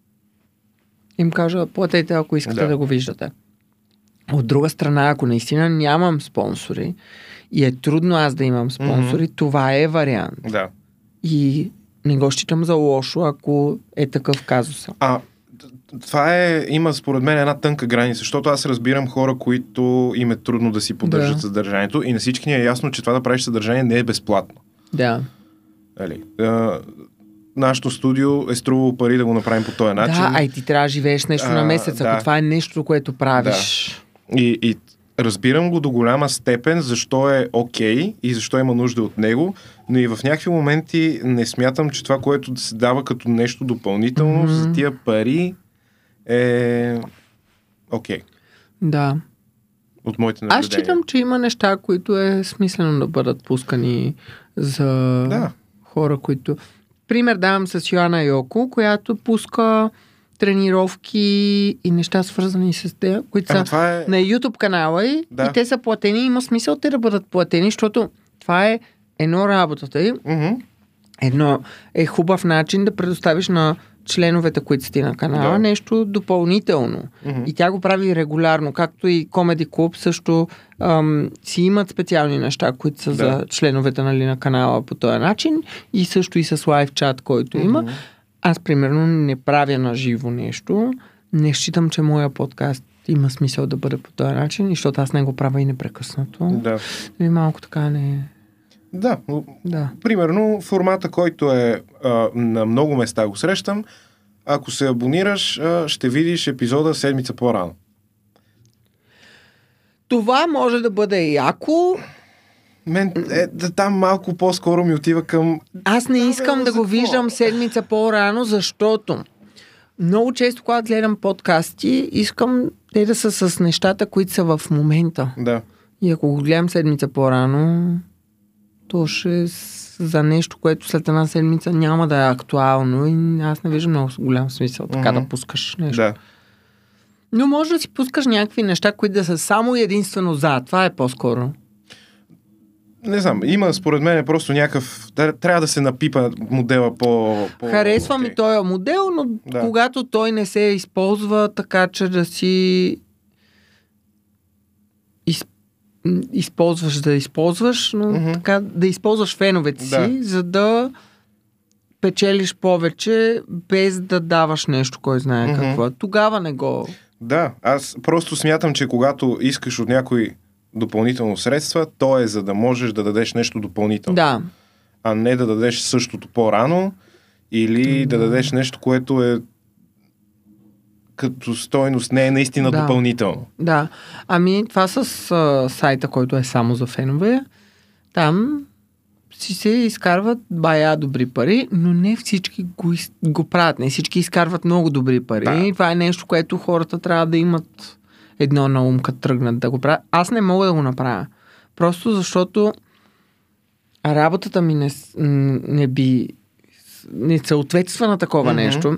им кажа, платете, ако искате да, да го виждате. От друга страна, ако наистина нямам спонсори и е трудно аз да имам спонсори, mm-hmm. това е вариант. Да. И не го считам за лошо, ако е такъв казус. А, това е, има според мен една тънка граница, защото аз разбирам хора, които им е трудно да си поддържат да. Съдържанието и на всички ни е ясно, че това да правиш съдържание не е безплатно. Да. Али, а, нашето студио е струвало пари да го направим по този начин. Да, а и ти трябва да живееш нещо а, на месец, ако да. Това е нещо, което правиш. Да. И, и разбирам го до голяма степен, защо е окей okay и защо има нужда от него, но и в някакви моменти не смятам, че това, което се дава като нещо допълнително mm-hmm. за тия пари е окей. Okay. Да. От моите наблюдения. Аз считам, че има неща, които е смислено да бъдат пускани за да. Хора, които... Пример давам с Йоана Йоко, която пуска тренировки и неща свързани с те, които са а, е... на YouTube канала и, да. И те са платени. Има смисъл те да бъдат платени, защото това е едно работата им. Mm-hmm. Едно е хубав начин да предоставиш на членовете, които са ти на канала, да. Нещо допълнително. Mm-hmm. И тя го прави регулярно, както и Comedy Club също ам, си имат специални неща, които са да. За членовете нали, на канала по този начин и също и с лайв чат, който mm-hmm. има. Аз, примерно, не правя на живо нещо. Не считам, че моя подкаст има смисъл да бъде по този начин, защото аз не го правя и непрекъснато. Да. И малко така не... Да. да. Примерно, формата, който е а, на много места го срещам, ако се абонираш, а, ще видиш епизода седмица по-рано. Това може да бъде яко... Мен е, да, там малко по-скоро ми отива към... Аз не искам да, да го какво? Виждам седмица по-рано, защото много често, когато гледам подкасти, искам те да са с нещата, които са в момента. Да. И ако го гледам седмица по-рано, то ще е за нещо, което след една седмица няма да е актуално и аз не виждам много голям смисъл така mm-hmm. да пускаш нещо. Да. Но може да си пускаш някакви неща, които да са само и единствено за. Това е по-скоро. Не знам, има според мен е просто някакъв... Трябва да се напипа модела по... по Харесва ми okay. този модел, но да. Когато той не се използва така, че да си из... използваш да използваш, но mm-hmm. така да използваш феновете си, да. За да печелиш повече, без да даваш нещо, кой знае mm-hmm. какво. Тогава не го... Да, аз просто смятам, че когато искаш от някой допълнително средства, то е за да можеш да дадеш нещо допълнително. Да. А не да дадеш същото по-рано или mm-hmm. да дадеш нещо, което е като стойност не е наистина да. Допълнително. Да. Ами това с а, сайта, който е само за фенове, там си се изкарват бая добри пари, но не всички го, из... го правят. Не всички изкарват много добри пари. Да. И това е нещо, което хората трябва да имат едно на ум, като тръгнат да го правят. Аз не мога да го направя. Просто защото работата ми не, не би не съответства на такова mm-hmm. нещо.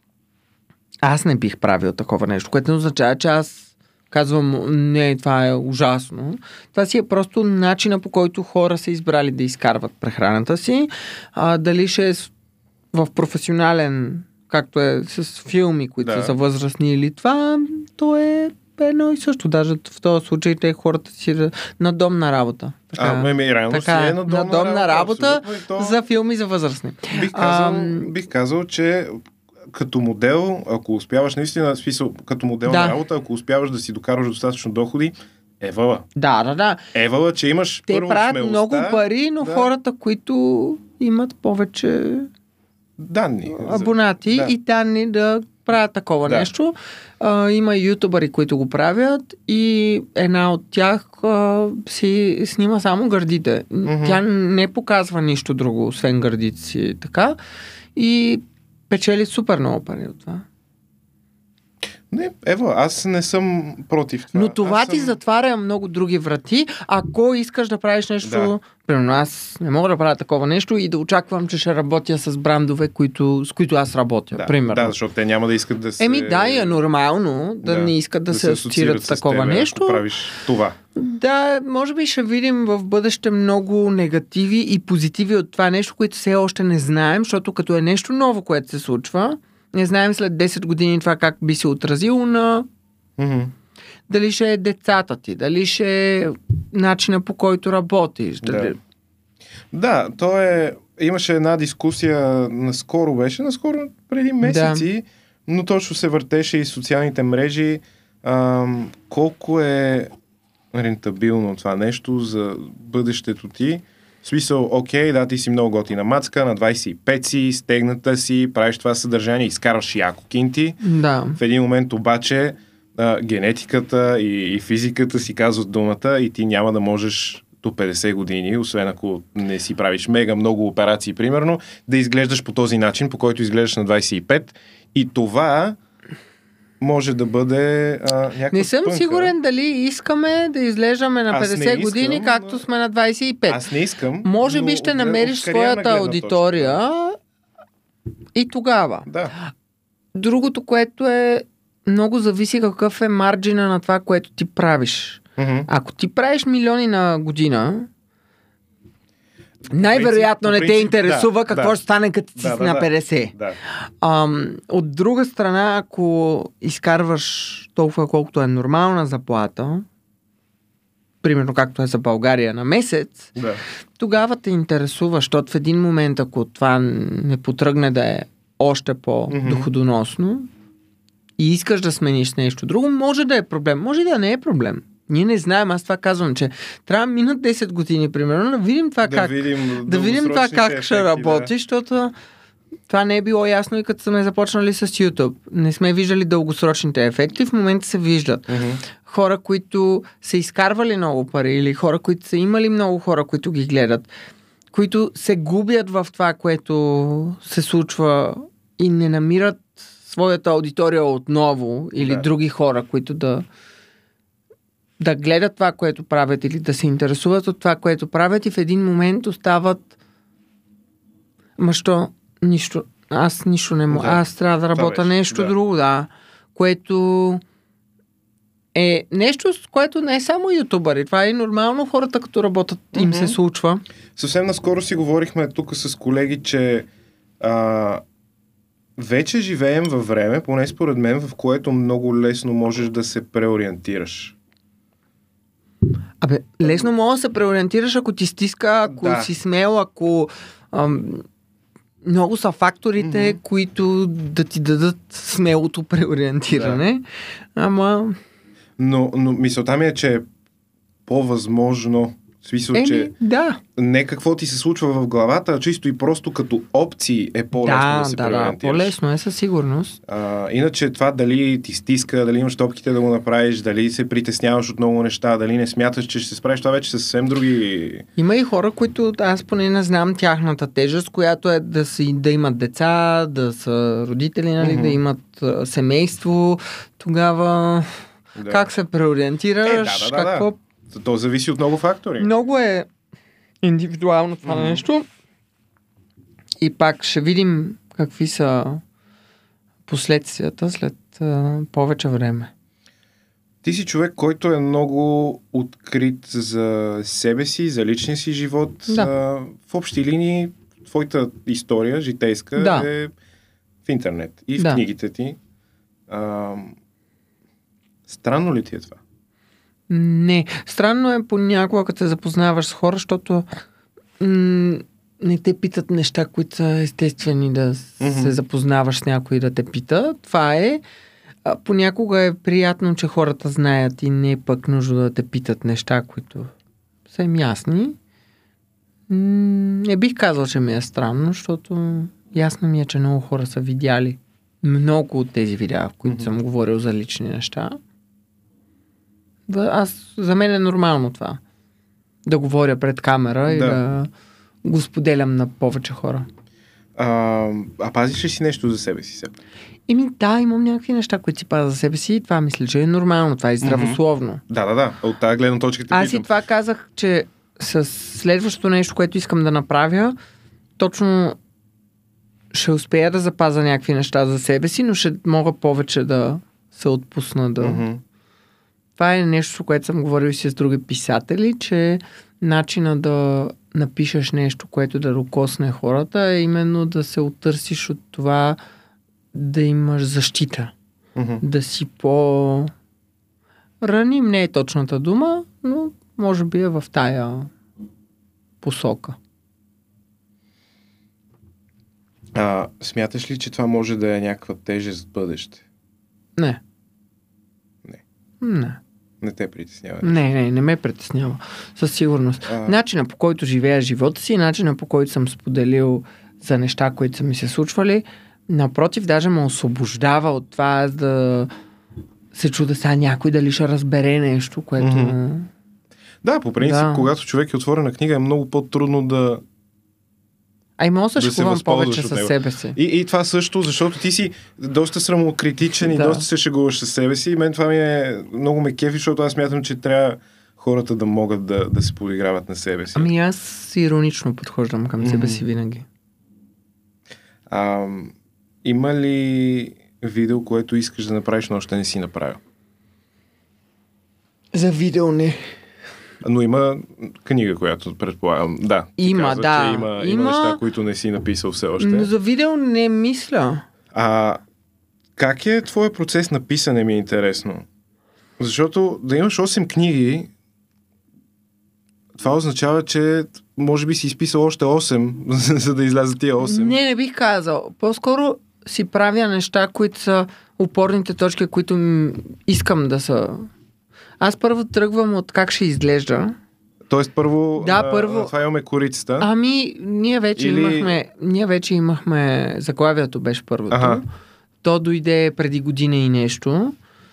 Аз не бих правил такова нещо, което не означава, че аз казвам, не, това е ужасно. Това си е просто начина, по който хора са избрали да изкарват прехраната си. А, дали ще е в професионален, както е с филми, които да. са за възрастни или това, то е едно и също. Даже в този случай те хората си на домна работа. Така, а, ме, ме, реално така, си е на домна, на домна работа, работа то... за филми за възрастни. Бих казал, а, бих казал че като модел, ако успяваш наистина, смисъл, като модел да. на работа, ако успяваш да си докарваш достатъчно доходи, евала. Да, да, да. Евала, че имаш те първо правят смелостта, много пари, но да. хората, които имат повече данни, абонати да. и данни да правят такова да. нещо. А, има ютубъри, които го правят и една от тях а, си снима само гърдите. Mm-hmm. Тя не показва нищо друго, освен гърдите си. Така. И печели супер много пари от това. Не, ево, аз не съм против това. Но това аз ти съм... затваря много други врати, ако искаш да правиш нещо... Да. Примерно аз не мога да правя такова нещо и да очаквам, че ще работя с брандове, които, с които аз работя. Да, примерно. да, защото те няма да искат да се... Еми да, е нормално да, да не искат да, да се асоциират с такова тебе, нещо. Ако правиш това. Да, може би ще видим в бъдеще много негативи и позитиви от това нещо, които все още не знаем, защото като е нещо ново, което се случва, не знаем след десет години това как би се отразило на... Mm-hmm. Дали ще е децата ти, дали ще е начина, по който работиш. Да, дали... да, то е... Имаше една дискусия, наскоро беше, наскоро преди месеци, да. Но точно се въртеше и социалните мрежи. Ам, колко е рентабилно това нещо за бъдещето ти? В смисъл, окей, да, ти си много готина мацка, на двайсет и пет си, стегната си, правиш това съдържание, изкарваш яко кинти. Да. В един момент обаче а, генетиката и, и физиката си казват думата и ти няма да можеш до петдесет години, освен ако не си правиш мега много операции, примерно, да изглеждаш по този начин, по който изглеждаш на двайсет и пет. И това може да бъде а, някаква Не съм пънка. Сигурен дали искаме да изглеждаме на петдесет искам, години, както сме на двайсет и пет. Аз не искам. Може би ще намериш своята аудитория точка. И тогава. Да. Другото, което е много зависи какъв е марджина на това, което ти правиш. Mm-hmm. Ако ти правиш милиони на година, най-вероятно не те интересува да, какво да, ще стане като си да, на да, петдесет. Да. Ам, от друга страна, ако изкарваш толкова колкото е нормална заплата, примерно както е за България на месец, да. Тогава те интересува, защото в един момент, ако това не потръгне да е още по-доходоносно mm-hmm. и искаш да смениш нещо друго, може да е проблем, може да не е проблем. Ние не знаем, аз това казвам, че трябва да минат десет години, примерно, да видим това да как, видим, да видим това как ефекти, ще работи, да. защото това не е било ясно и като сме започнали с YouTube. Не сме виждали дългосрочните ефекти, в момента се виждат. Mm-hmm. Хора, които са изкарвали много пари или хора, които са имали много хора, които ги гледат, които се губят в това, което се случва и не намират своята аудитория отново или да. Други хора, които да да гледат това, което правят или да се интересуват от това, което правят и в един момент остават ма що? Нищо. Аз нищо не мога. Да. Аз трябва да работя беше, нещо да. друго, да. Което е нещо, с което не е само ютубъри. Това е нормално. Хората, като работят, им mm-hmm. се случва. Съвсем наскоро си говорихме тук с колеги, че а, вече живеем във време, поне според мен, в което много лесно можеш да се преориентираш. Абе, лесно мога да се преориентираш, ако ти стиска, ако да. си смел, ако ам, много са факторите, mm-hmm. които да ти дадат смелото преориентиране. Да. Ама... Но, но мисълта ми е, че е по-възможно, в В смисъл, Еми, че да. не какво ти се случва в главата, а чисто и просто като опции е по-лесно да, Да, се да, да, превентираш. по-лесно е със сигурност. А, иначе това дали ти стиска, дали имаш топките да го направиш, дали се притесняваш от много неща, дали не смяташ, че ще се справиш, това вече са съвсем други... Има и хора, които аз поне не знам тяхната тежест, която е да, си, да имат деца, да са родители, нали, Mm-hmm. да имат а, семейство. Тогава Да. как се преориентираш, Е, да, да, да, какво... да. То зависи от много фактори. Много е индивидуално това Мгм. нещо. И пак ще видим какви са последствията след а, повече време. Ти си човек, който е много открит за себе си, за личния си живот. Да. А, в общи линии, твоята история, житейска, Да. е в интернет и в Да. книгите ти. А, странно ли ти е това? Не. Странно е понякога, като се запознаваш с хора, защото м- не те питат неща, които са естествени да Мгм. се запознаваш с някой да те пита. Това е. А, понякога е приятно, че хората знаят и не е пък нужно да те питат неща, които са им ясни. М- не бих казал, че ми е странно, защото ясно ми е, че много хора са видяли много от тези видеа, в които Мгм. съм говорил за лични неща. Да, аз, за мен е нормално това. Да говоря пред камера и Да. да го споделям на повече хора. А, а пазиш ли си нещо за себе си? Сега? Еми да, имам някакви неща, които си пазя за себе си и това мисля, че е нормално. Това е здравословно. Да, да, да. От тази гледна точка те Аз питам. и това казах, че с следващото нещо, което искам да направя, точно ще успея да запазя някакви неща за себе си, но ще мога повече да се отпусна да... Мгм. Това е нещо, което съм говорил и с други писатели, че начина да напишеш нещо, което да докосне хората, е именно да се оттърсиш от това да имаш защита. Мгм. Да си по... Раним не е точната дума, но може би е в тая посока. А, смяташ ли, че това може да е някаква тежест в бъдеще? Не. Не. Не. Не те притеснява? Не, не, не ме притеснява. Със сигурност. А, Начина, по който живея живота си, начина, по който съм споделил за неща, които са ми се случвали, напротив, даже ме освобождава от това аз да се чуда сега някой дали ще разбере нещо, което... Мгм. да, по принцип, Да. когато човек е отворена книга, е много по-трудно да... А и мога да Да се се шкувам възползваш повече от със него. себе си. И, и това също, защото ти си доста самокритичен и Да. доста се шегуваш със себе си. И мен това ми е много ме кефи, защото аз смятам, че трябва хората да могат да, да се подиграват на себе си. Ами аз иронично подхождам към себе Мгм. си винаги. А, има ли видео, което искаш да направиш, но още не си направил? За видео не. Но има книга, която предполагам. Да. ти Има, каза, да. Че има, има, Има- неща, които не си написал все още. Но за видео не мисля. А как е твой процес на писане, ми е интересно? Защото да имаш осем книги, това означава, че може би си изписал още осем, за да излязат тия осем. Не, не бих казал. По-скоро си правя неща, които са опорните точки, които м- искам да са. Аз първо тръгвам от как ще изглежда. Тоест първо, Да, на, първо- на това имаме корицата. Ами, ние вече Или- имахме, ние вече имахме, заглавието беше първото. Аха. То дойде преди година и нещо.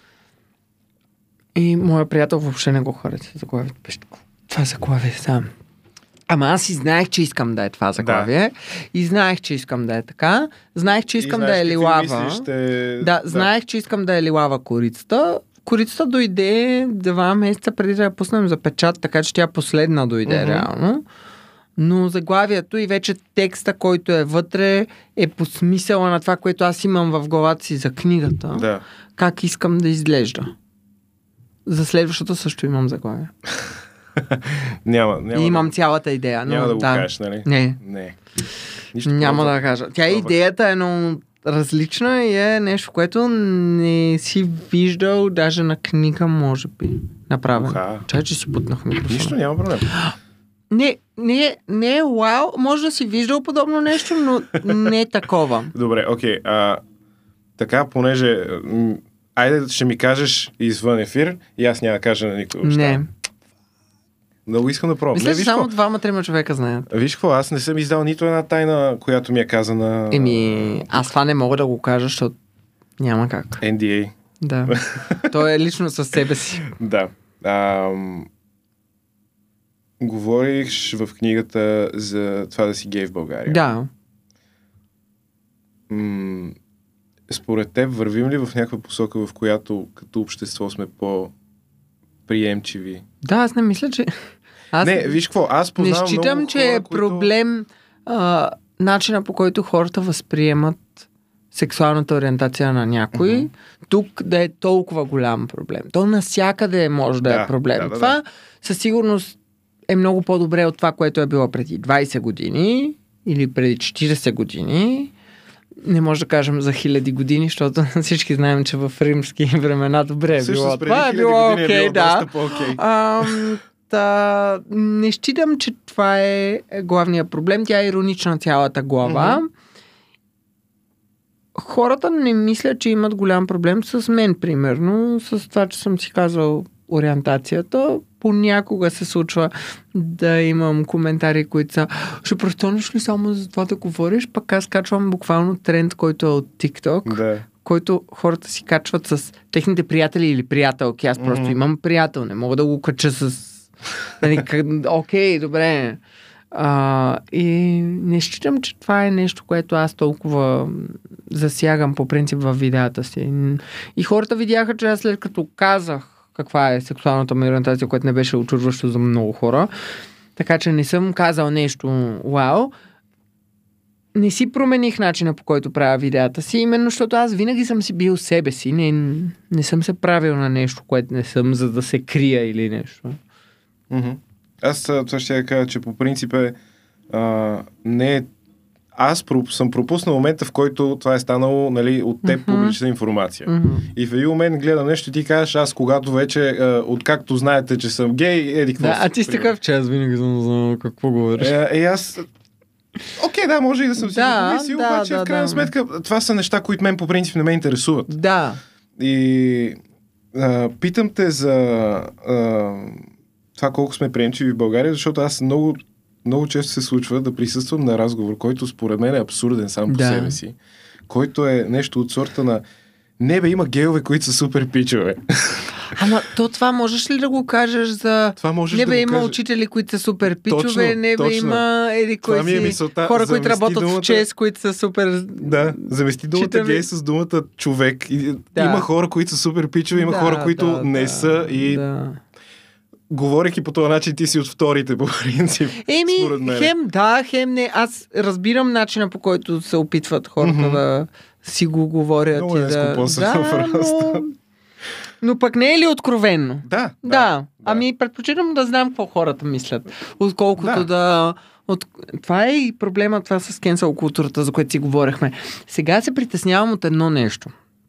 И моя приятел въобще не го хареса заглавието. Беше такова, това заглавие сам. Ама аз и знаех, че искам да е това заглавие. И знаех, че искам да е така. Знаех, че И искам знаеш да е какви лилава. мисли ще... Да, знаех, че искам да е лилава корицата. Корицата дойде два месеца преди да я пуснем за печат, така че тя последна дойде Мгм. реално. Но заглавието и вече текста, който е вътре, е по смисъла на това, което аз имам в главата си за книгата. Да. Как искам да изглежда. За следващото също имам заглавие. Няма, няма, И имам да, цялата идея. Но, няма да го да. кажеш, нали? Не, Не. Нищо няма пробва. да кажа. Тя Пробвай. идеята е много различна и е нещо, което не си виждал даже на книга, може би, направено. Уха. Чай, че си путнах микрофона. Нищо, няма проблем. Не, не, не е вау, може да си виждал подобно нещо, но не е такова. Добре, окей. А, така, понеже... м, айде ще ми кажеш извън ефир и аз няма да кажа на никой. Не. Много искам да пробвам. Мисля, Не, че виж само какво, двама-трима човека знаят. виж какво, аз не съм издал нито една тайна, която ми е казана Еми, аз това не мога да го кажа, защото няма как. Ен Ди Ей. Да. То е лично със себе си. Да. Ам... Говориш в книгата за това да си гей в България. Да. М- според теб вървим ли в някаква посока, в която като общество сме по-приемчиви? Да, аз не мисля, че... Аз Не, виж какво, аз не познавам считам, много че хора, е които... проблем а, начина, по който хората възприемат сексуалната ориентация на някой, Mm-hmm. тук да е толкова голям проблем. То навсякъде може да, Да, е проблем. да, да, това да. със сигурност е много по-добре от това, което е било преди двайсет години или преди четирийсет години. Не може да кажем за хиляди години, защото всички знаем, че в римски времена добре е било. Това е било окей, okay, да. Okay. Ам, та, не считам, че това е главният проблем. Тя е иронична цялата глава. Mm-hmm. Хората не мислят, че имат голям проблем с мен, примерно, с това, че съм си казал ориентацията. Понякога се случва да имам коментари, които са: ще престанеш ли само за това да говориш? Пък аз качвам буквално тренд, който е от TikTok, Да. който хората си качват с техните приятели или приятелки. Аз просто Mm-hmm. имам приятел, не мога да го кача с... Нали, къ- окей, добре. А, и не считам, че това е нещо, което аз толкова засягам по принцип във видеята си. И хората видяха, че аз след като казах каква е сексуалната ми ориентация, което не беше очудващо за много хора, така че не съм казал нещо вау, не си промених начина, по който правя видеята си, именно защото аз винаги съм си бил себе си. Не, не съм се правил на нещо, което не съм, за да се крия или нещо. Mm-hmm. Аз това ще я кажа, че по принцип е а, не е... Аз съм пропуснал момента, в който това е станало, нали, от теб Mm-hmm. публична информация. Mm-hmm. И в един момент гледам нещо и ти кажеш, аз когато вече, а, откакто знаете, че съм гей, еди какво Да, си, а ти си примерно. такъв, че аз винаги съм знал какво говориш. Е, е, аз... Окей, да, може и да съм си Да, го помислил, да, обаче да, в крайна да. сметка това са неща, които мен по принцип не ме интересуват. Да. И а, питам те за а, това колко сме приемчиви в България, защото аз много, много често се случва да присъствам на разговор, който според мен е абсурден сам по Да. себе си, който е нещо от сорта на не бе, има гейове, които са супер пичове. Ама то това можеш ли да го кажеш за... Това можеш Не да бе, го има кажеш. учители, които са супер пичове, Точно, не бе, точно. има еди Това кой ми е си мисълта. хора, които Замести работят думата- в чест, които са супер... Да, замести думата Читаме- гей с думата човек. И, Да. Има хора, които са супер пичове, има Да, хора, които да, не да, са и Да. говорейки по този начин, ти си от вторите по принцип. Еми, според мен. хем да, хем не. Аз разбирам начина, по който се опитват хората Мгм. да си го говорят. Много и е да... скопосана да, фраза. но... но пък не е ли откровенно? Да, Да, да. ами предпочитам да знам какво хората мислят, отколкото Да. да... да от... Това е и проблема, това с cancel културата, за което си говорихме. Сега се притеснявам от едно нещо.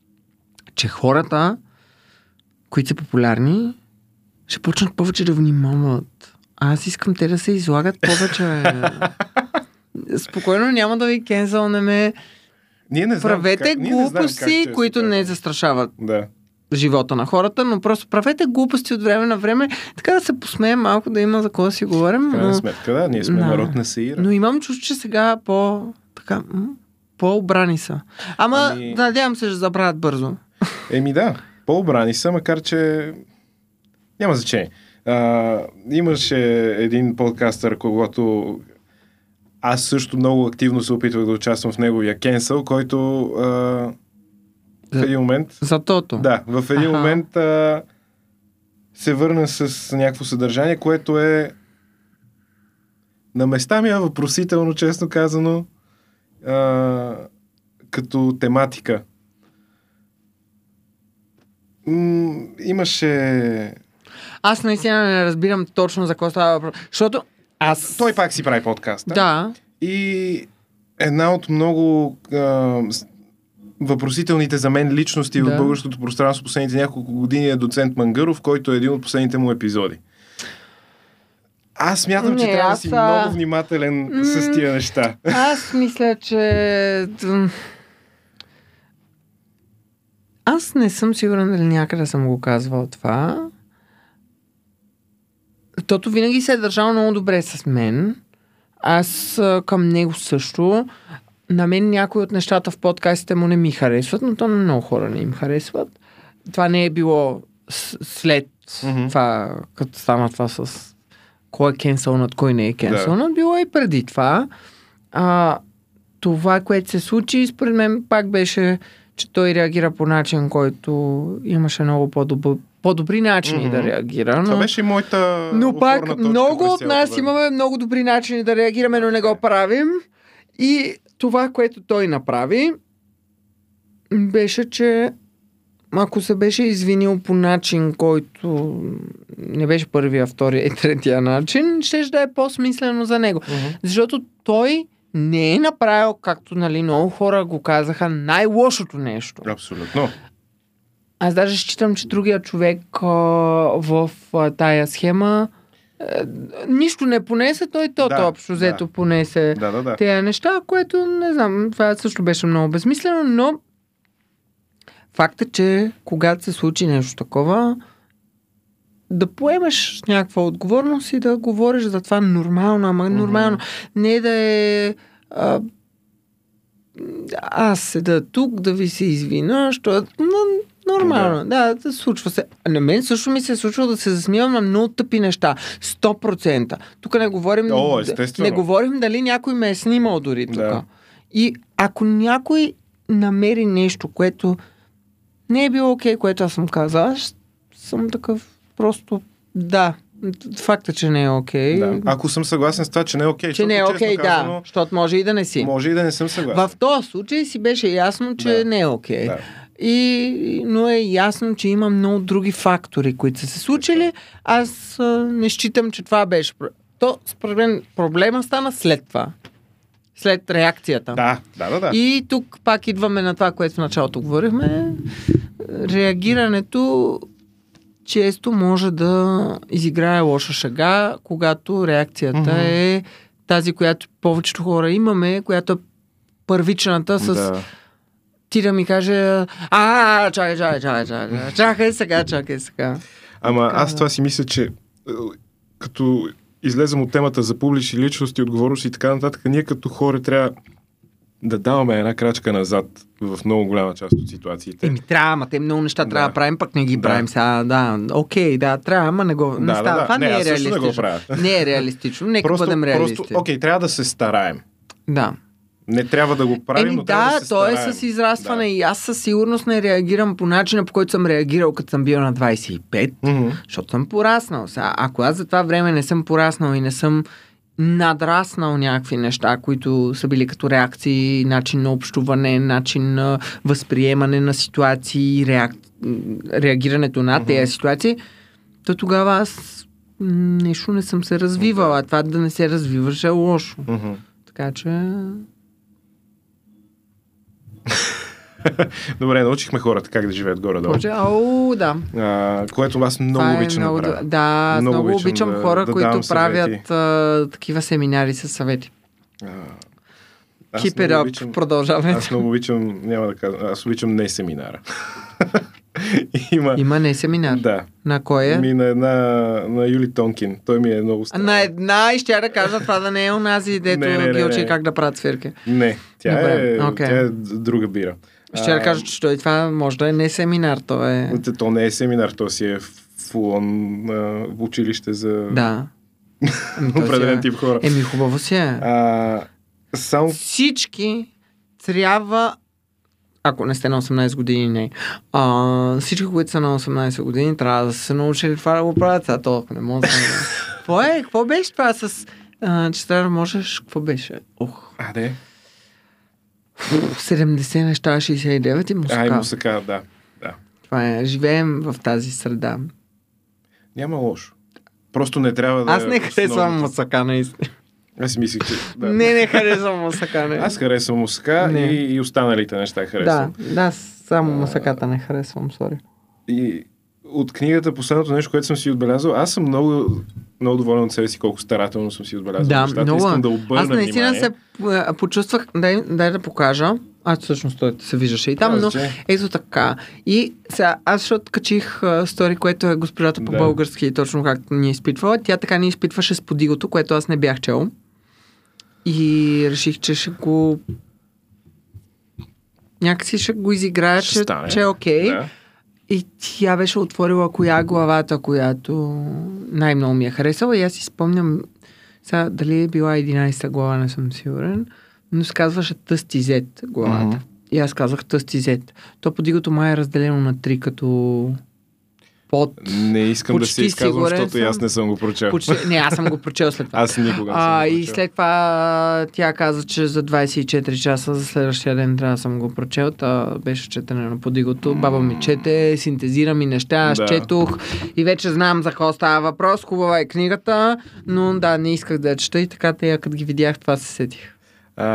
Че хората, които са популярни, ще почнат повече да внимават. А аз искам те да се излагат повече. бе. Спокойно няма да ви кенселнеме. Ние не знаем Правете как, ние не знаем как глупости, често които не казвам. застрашават Да. живота на хората, но просто правете глупости от време на време, така да се посмеем малко, да има за какво да си говорим. В крайна Но, сметка, да, ние сме Да. народ на сеира. но имам чувство, че сега по... така... м, по-обрани са. Ама Ами- надявам се, ще забравят бързо. Еми да, по-обрани са, макар че няма значение. А, имаше един подкастър, когато аз също много активно се опитвах да участвам в неговия кенсъл, който а, в един момент За тото. да, в един Аха. момент а, се върна с някакво съдържание, което е на места ми е въпросително, честно казано, а, като тематика. М, имаше... Аз наистина не разбирам точно за какво става въпрос. Защото аз... Той пак си прави подкаста. Да. И една от много а, с- въпросителните за мен личности Да. от българското пространство последните няколко години е доцент Мангъров, който е един от последните му епизоди. Аз смятам, че Не, трябва да аз, си а, много внимателен м, с тия неща. Аз мисля, че... м, Аз не съм сигурен дали някъде съм го казвал това. Тото винаги се е държал много добре с мен. Аз а, към него също. На мен някои от нещата в подкастите му не ми харесват, но то на много хора не им харесват. Това не е било с- след mm-hmm. това, като стана това с кой е кенселнат, кой не е кенселнат. Да. Било и преди това. А, това, което се случи, според мен пак беше, че той реагира по начин, който имаше много по-добър, по-добри начини mm-hmm. да реагира. Но... Това беше и моята Но пак много от нас да. имаме много добри начини да реагираме, но не го правим. И това, което той направи, беше, че ако се беше извинил по начин, който не беше първия, втория и третия начин, ще да е по-смислено за него. Mm-hmm. Защото той не е направил, както нали, много хора го казаха, най-лошото нещо. Абсолютно. Аз даже считам, че другия човек а, в а, тая схема а, нищо не понесе, той тото да, общо взето да. понесе да, да, да. тези неща, което не знам, това също беше много безмислено, но факт е, че когато се случи нещо такова, да поемаш някаква отговорност и да говориш за това нормално, ама mm-hmm. нормално. Не да е а, аз седа тук да ви се извина, защото нормално, да. да, да, случва се. На мен също ми се е случва да се засмивам на много тъпи неща. сто процента. Тук не говорим, О, не говорим дали някой ме е снимал дори тук. Да. И ако някой намери нещо, което не е било окей, okay, което аз съм казал, аз съм такъв просто да. Факта, че не е окей. Okay. Да. Ако съм съгласен с това, че не е окей. Okay, че не е окей, okay, да. Защото може и да не си. Може и да не съм съгласен. В този случай си беше ясно, че да. не е окей. Okay. Да. И, но е ясно, че има много други фактори, които са се случили. Аз а, не считам, че това беше. То, според мен, проблема стана след това. След реакцията. Да, да, да, да. И тук пак идваме на това, което в началото говорихме. Реагирането често може да изиграе лоша шега, когато реакцията mm-hmm. е тази, която повечето хора имаме, която е първичната с да. ти да ми каже а, чакай, чакай, чакай, чакай, чакай сега, чакай сега. Ама така, аз това си мисля, че като излезем от темата за публични личности, отговорност и така нататък, ние като хора трябва да даваме една крачка назад в много голяма част от ситуациите. Еми трябва, ама те много неща да. трябва да правим, пък не ги да. правим сега. Да, окей, да, трябва, ама не го... Да, не да, става. Да, това не, не е реалистично. Не, не е реалистично. Нека просто, бъдем реалисти. Просто, окей, трябва да се стараем. Да. Не трябва да го правим, Еми, но трябва да, да се стараем. то е с израстване да. и аз със сигурност не реагирам по начина, по който съм реагирал, като съм бил на двайсет и пет, mm-hmm. защото съм пораснал. Сега, ако аз за това време не съм пораснал и не съм надраснал някакви неща, които са били като реакции, начин на общуване, начин на възприемане на ситуации, реак... реагирането на mm-hmm. тези ситуации, то тогава аз нещо не съм се развивала. Mm-hmm. Това да не се развиваш е лошо. Mm-hmm. Така че... Добре, научихме хората как да живеят горе-долу. Ау, да. А, което аз много това обичам е много, да правя. Да, аз много, много обичам, обичам да, хора, да които правят а, такива семинари с съвети. А, Keep it up, продължаваме. Аз много обичам, няма да кажа, аз обичам не семинара. Има, Има не семинар? Да. На кой е? Ми на една, на Юли Тонкин. Той ми е много странен. На една и ще да кажа това да не е онази, дето не, не, не, ги учи не. как да правят свирки. Не, тя, е, okay. тя е друга бира. Ще а, да кажа, че той това може да е не семинар. То, е... то не е семинар, то си е фулон в училище за да. определен тип хора. Еми хубаво си е. А, сам... Всички трябва, ако не сте на осемнайсет години, не. А, всички, които са на осемнайсет години, трябва да са се научили това да го правят. Сега толкова не мога да се... Какво е? Какво беше това с... А, че трябва да можеш... Какво беше? Ох. А, де? седемдесет неща, шейсет и девет и мусака. А, и мусака, да. да. Това е. Живеем в тази среда. Няма лошо. Просто не трябва да... Аз не харесвам мусака, наистина. Аз си мислих, че... Да. Не, не харесвам мусака. Не. Аз харесвам мусака и, и останалите неща харесвам. Да, да, само мусаката не харесвам, сори. И от книгата последното нещо, което съм си отбелязал, аз съм много, много доволен от себе си, колко старателно съм си отбелязал да, нещата. Много. Искам да обърна аз наистина внимание. се почувствах, дай, дай да покажа. А, всъщност той се виждаше и там, но ето така. И сега, аз защото качих uh, стори, което е госпожата по-български, да. Точно както ни изпитвала, тя така ни изпитваше с подигото, което аз не бях чел. И реших, че ще го някакси ще го изиграя, че, че е окей. Да. И тя беше отворила коя главата, която най-много ми е харесала. И аз си спомням, сега дали е била единайсета глава, не съм сигурен, но се казваше Тъсти Зет главата. Mm-hmm. И аз казах Тъсти Зет. То подигото май е разделено на три като под... Не искам да се изказвам, защото аз не съм го прочел. Почти... Не, аз съм го прочел след това. Аз никога не съм а, го прочел. И след това тя каза, че за двайсет и четири часа за следващия ден трябва да съм го прочел. Та беше четене на подигото. Баба ми чете, синтезира ми неща, аз да. четох и вече знам за какво става въпрос. Хубава е книгата, но да, не исках да я чета и така тея, като ги видях, това се сетих. А,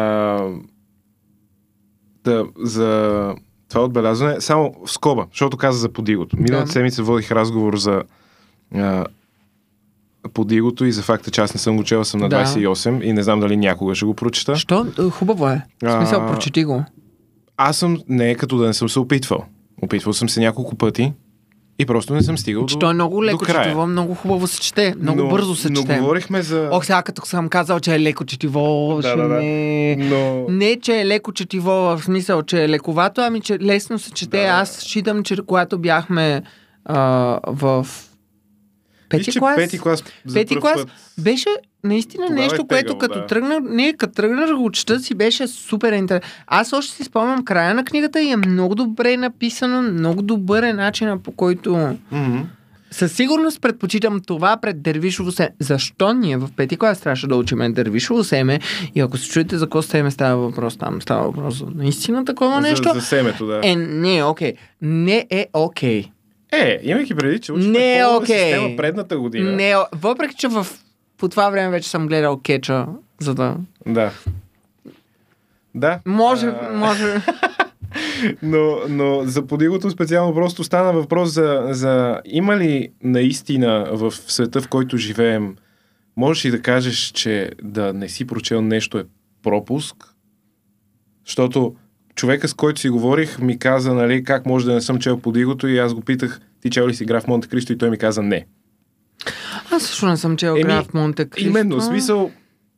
да, за това отбелязване, само в скоба, защото каза за подигото. Миналата да. седмица водих разговор за а, подигото и за факта, че аз не съм го чела, съм на двайсет и осем да. и не знам дали някога ще го прочета. Що? Хубаво е. В смисъл, а, прочети го. Аз съм, не е като да не съм се опитвал. Опитвал съм се няколко пъти и просто не съм стигал до, до, е много леко до края. Четиво, много хубаво се чете, много но, бързо се но чете. Но говорихме за... Ох, сега като съм казал, че е леко четиво, да, да, да. Не... Но... не, че е леко четиво в смисъл, че е лековато, ами че лесно се чете. Да. Аз считам, че когато бяхме а, в пети Виж, клас, пети клас, пети клас път... беше наистина тогава нещо, е тегъл, което като да. тръгнах, не, като тръгнах го чета си беше супер интересно. Аз още си спомням края на книгата и е много добре написано, много добър е начинът, по който mm-hmm. със сигурност предпочитам това пред Дервишово семе. Защо ние в пети клас трябваше да учим Дервишово семе и ако се чуете за какво семе става въпрос, там става въпрос за наистина такова нещо. За, за семето, да. Е, не е окей. Не е окей. Е, имайки преди, че учим не е по-нова okay. система предната година. Не е, въпреки, че в, по това време вече съм гледал кетча, за да... Да. Да. Може, а... може... но, но за подигото специално просто стана въпрос за, за има ли наистина в света, в който живеем, можеш ли да кажеш, че да не си прочел нещо е пропуск? Защото човека, с който си говорих, ми каза, нали, как може да не съм чел подигото и аз го питах, ти чел ли си Граф Монте Кристо и той ми каза не. Аз също не съм чел Еми, Граф Монте Кристо. Именно, в смисъл,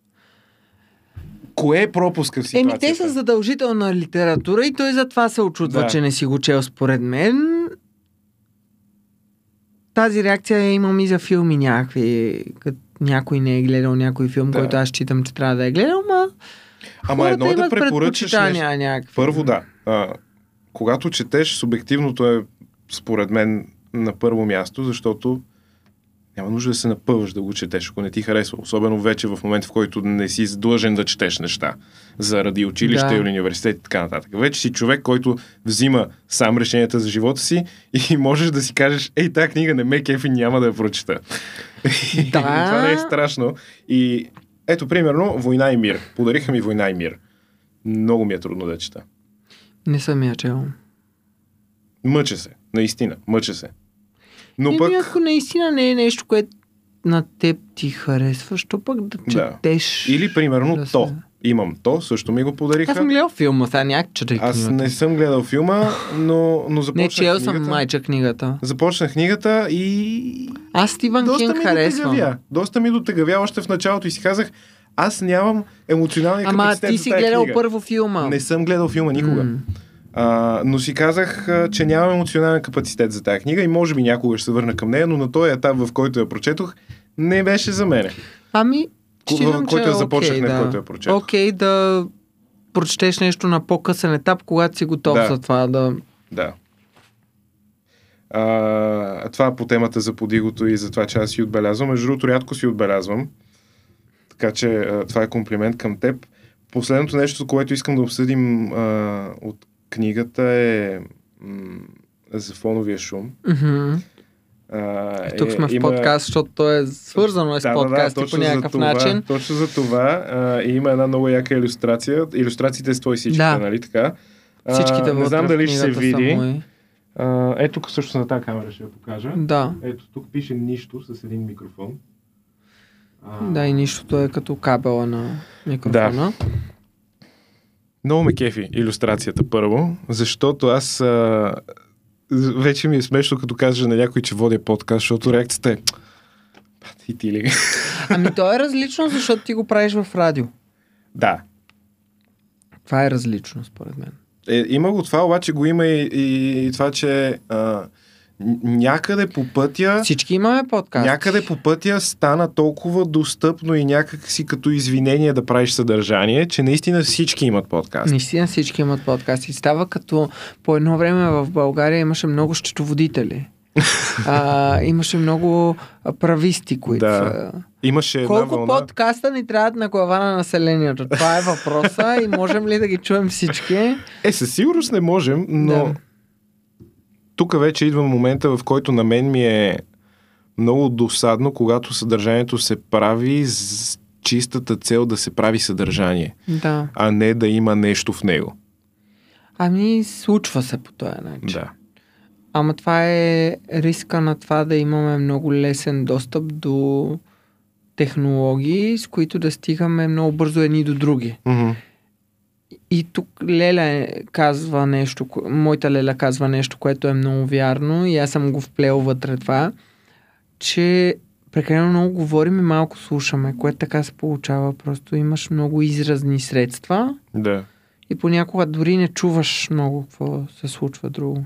кое е пропуска в ситуацията? Еми, те са задължителна литература и той затова се очудва, да. че не си го чел според мен. Тази реакция я имам и за филми някакви. Като някой не е гледал някой филм, да. който аз считам, че трябва да е гледал, ма Ама едно е да препоръчаш нещо. Някакви. Първо да. А, когато четеш, субективното е според мен на първо място, защото няма нужда да се напъваш да го четеш, ако не ти харесва. Особено вече в момент, в който не си длъжен да четеш неща заради училище да. или университет и така нататък. Вече си човек, който взима сам решенията за живота си и можеш да си кажеш, ей, тази книга не ме кефи, няма да я прочета. Да. Това не е страшно. И ето, примерно, Война и мир. Подариха ми Война и мир. Много ми е трудно да чета. Не съм я чел. Мъча се. Наистина. Мъча се. Но и пък... ако наистина не е нещо, което на теб ти харесва, що пък да четеш? Да. Или, примерно, да то. Се... Имам то, също ми го подариха. Аз съм гледал филма, сега някак чета книгата. Аз не съм гледал филма, но, но започнах не, чел книгата. съм майча книгата. Започнах книгата и... Аз Стивън Кинг харесвам. Дотегавя. Доста ми дотегавя още в началото и си казах, аз нямам емоционалния Ама капацитет ти за си тая гледал книга. първо филма. Не съм гледал филма никога. Mm. А, но си казах, че нямам емоционален капацитет за тази книга и може би някога ще се върна към нея, но на този етап, в който я прочетох, не беше за мене. Ами, считам, който че я започнах, okay, не да. който я прочетох. Окей, okay, да прочетеш нещо на по-късен етап, когато си готов да. за това да... Да. А, това по темата за подигото и за това, че аз си отбелязвам. Между другото, рядко си отбелязвам. Така че а, това е комплимент към теб. Последното нещо, което искам да обсъдим а, от книгата е м- за фоновия шум. Mm-hmm. А, тук е, сме в има... подкаст, защото то е свързано е с да, подкасти да, да, по някакъв това, начин. Точно за това. А, и има една много яка илюстрация. Илюстрациите с твои всичките, да. Нали така? А, всичките не знам дали ще се види. Мои. А, ето тук също на тази камера ще я покажа. Да. Ето тук пише нищо с един микрофон. А... Да, и нищото е като кабела на микрофона. Да. Много ме кефи илюстрацията първо, защото аз а, вече ми е смешно, като кажа на някой, че водя подкаст, защото реакцията е и ти ли? Ами то е различно, защото ти го правиш в радио. Да. Това е различно, според мен. Е, има го това, обаче го има и, и, и това, че а, някъде по пътя... Всички имаме подкаст. Някъде по пътя стана толкова достъпно и някак си като извинение да правиш съдържание, че наистина всички имат подкаст. Наистина всички имат подкаст. И става като по едно време в България имаше много счетоводители. а, имаше много прависти, които да. са... Имаше една Колко вълна... подкаста ни трябват на глава на населението? Това е въпроса и можем ли да ги чуем всички? Е, със сигурност не можем, но Да. тук вече идва момента, в който на мен ми е много досадно, когато съдържанието се прави с чистата цел да се прави съдържание, Да. а не да има нещо в него. Ами, случва се по този начин. Да. Ама това е риска на това да имаме много лесен достъп до технологии, с които да стигаме много бързо едни до други. Mm-hmm. И тук Леля казва нещо, моята Леля казва нещо, което е много вярно и аз съм го вплел вътре това, че прекалено много говорим и малко слушаме, което така се получава. Просто имаш много изразни средства Да. и понякога дори не чуваш много какво се случва друго.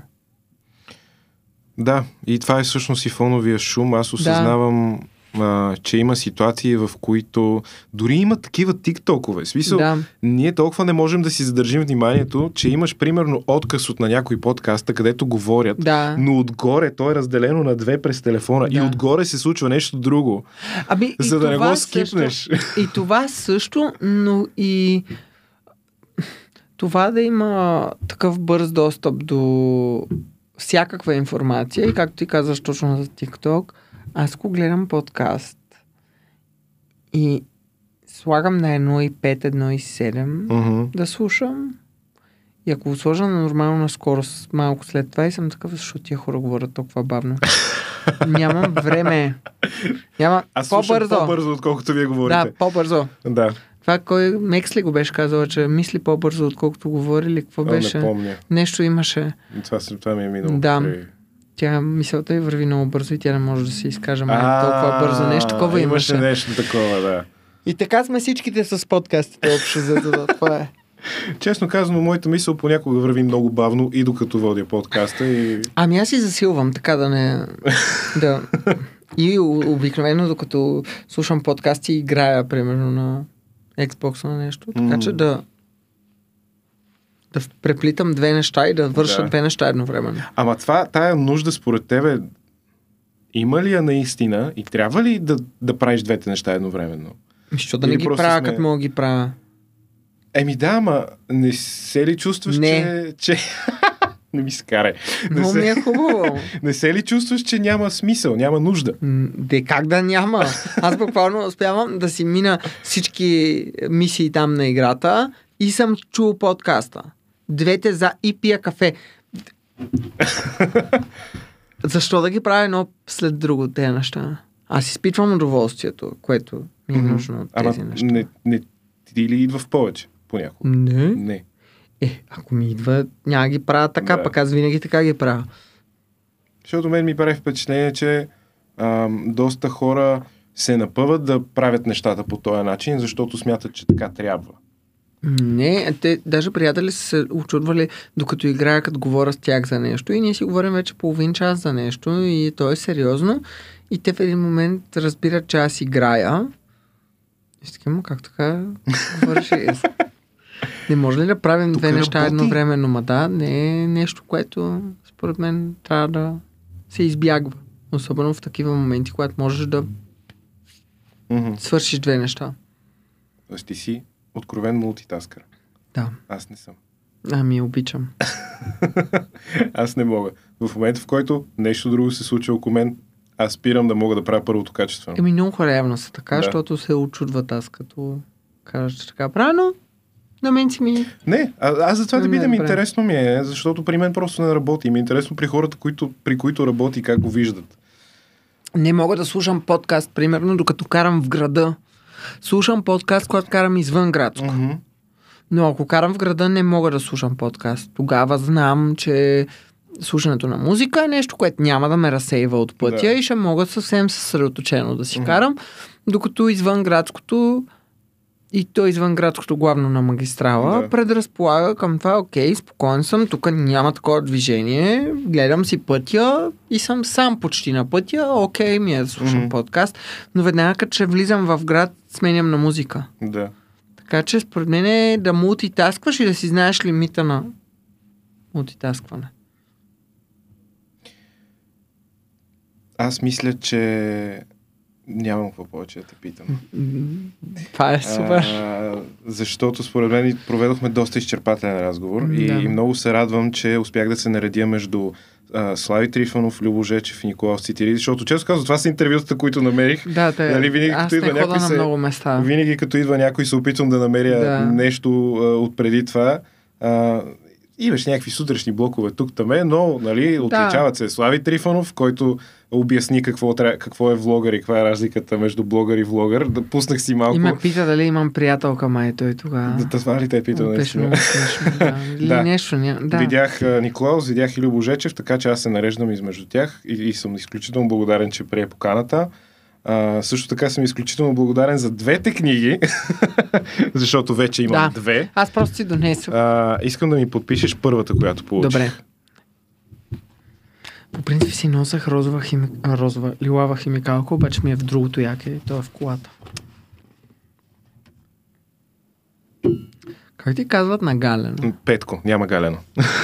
Да, и това е всъщност и фоновия шум. Аз осъзнавам, да. а, че има ситуации, в които дори има такива тиктокове. В смисъл, Да. ние толкова не можем да си задържим вниманието, че имаш примерно откъс от на някой подкаста, където говорят, Да. но отгоре то е разделено на две през телефона Да. и отгоре се случва нещо друго. Ами, за и да не това го скипнеш. Също, и това също, но и това да има такъв бърз достъп до всякаква информация и както ти казваш точно за TikTok, аз го гледам подкаст и слагам на едно и пет, едно и седем Mm-hmm. да слушам и ако го сложа на нормална скорост малко след това и съм такъв, защото тия хора говорят толкова бавно. Нямам време. Няма Аз слушам по-бързо. по-бързо, отколкото вие говорите. Да, по-бързо. Да. Това кой Мекс ли го беше казал, че мисли по-бързо, отколкото говори ли? Какво О, беше? не помня. Нещо имаше. Това, това ми е минало. Да. При... Тя мисълта й върви много бързо и тя не може да се изкаже май А, толкова бързо. Нещо такова имаше. имаше. нещо такова, да. И така сме всичките с подкастите общо, за да това е. Честно казано, моята мисъл понякога върви много бавно и докато водя подкаста и... Ами аз си засилвам, така да не... да. И о- обикновено, докато слушам подкасти, играя, примерно, на Xbox на нещо. Така М. че да да преплитам две неща и да върша Да. две неща едновременно. Ама това, тая нужда според тебе, има ли я наистина и трябва ли да, да правиш двете неща едновременно? Защо да не Или ги просто правя, сме- като мога да ги правя? Еми да, ама не се ли чувстваш, Не. че... че... не ми се карай. Не Но ми се, е хубаво. не се ли чувстваш, че няма смисъл, няма нужда? М, Де как да няма? Аз буквално успявам да си мина всички мисии там на играта и съм чул подкаста. Двете за и пия кафе. Защо да ги правя едно след друго тези неща? Аз изпитвам удоволствието, което ми е нужно от Ама тези неща. не, не ти ли идва в повече понякога? Не. Не. Е, ако ми идва, няма ги правя така, Да. пък аз винаги така ги правя. Защото мен ми прави впечатление, че ам, доста хора се напъват да правят нещата по този начин, защото смятат, че така трябва. Не, те даже приятели са се очудвали, докато играя, като говоря с тях за нещо и ние си говорим вече половин час за нещо и то е сериозно и те в един момент разбират, че аз играя и си такива, как така говориш? Не може ли да правим Тук две неща работи. едновременно? Ма да, не е нещо, което според мен трябва да се избягва. Особено в такива моменти, когато можеш да Мгм. свършиш две неща. Тоест ти си откровен мултитаскър. Да, Аз не съм. ами обичам. Аз не мога. В момента, в който нещо друго се случва около мен, аз спирам да мога да правя първото качествено. Еми много хора явно са така, Да. защото се очудват аз като кажа, че така правя, но на мен си ми... Не, а, аз за това да Не, бидем добре. интересно ми е, защото при мен просто не работи. Ми е интересно при хората, които, при които работи, как го виждат. Не мога да слушам подкаст, примерно, докато карам в града. Слушам подкаст, когато карам извън градско. Мгм. Но ако карам в града, не мога да слушам подкаст. Тогава знам, че слушането на музика е нещо, което няма да ме разсейва от пътя Да. и ще мога съвсем съсредоточено да си Мгм. карам, докато извън градското и то извън градското главно на магистрала Да. предразполага към това, окей, спокоен съм, тук няма такова движение, гледам си пътя и съм сам почти на пътя, окей ми е да слушам Мгм. подкаст, но веднага като ще влизам в град, сменям на музика. Да. Така че според мен е да мултитаскваш и да си знаеш лимита на мултитаскване. Аз мисля, че нямам какво повече да те питам. Това е супер. А, защото според мен проведохме доста изчерпателен разговор и, Да. и много се радвам, че успях да се наредя между а, Слави Трифонов, Любо Жечев и Николаус Цитири, защото често казвам, това са интервютата, които намерих. Да, те, Нали, винаги аз като не идва хода някой на се- много места. Винаги като идва някой се опитвам да намеря Да. нещо а, от преди това. А, имаш някакви сутрешни блокове тук-таме, но нали, отличават се Слави Трифонов, който обясни какво, тря- какво е влогър и каква е разликата между блогър и влогър. Да пуснах си малко. И ме пита дали имам приятелка май той тогава. Да, това ли те е питал Беше наистина? много смешно. Да. Или Да. нещо. Ня... Да. Видях а, Николаус, видях и Любо Жечев, така че аз се нареждам измежду тях и, и съм изключително благодарен, че прие поканата. А, също така съм изключително благодарен за двете книги, защото вече имам Да. две. Аз просто си донесох. А, искам да ми подпишеш първата, която получих. Добре. По принцип си носах розова, хими... а, розова лилава химикалка, обаче ми е в другото яке, то е в колата. Как ти казват на галено? М, Петко, няма галено.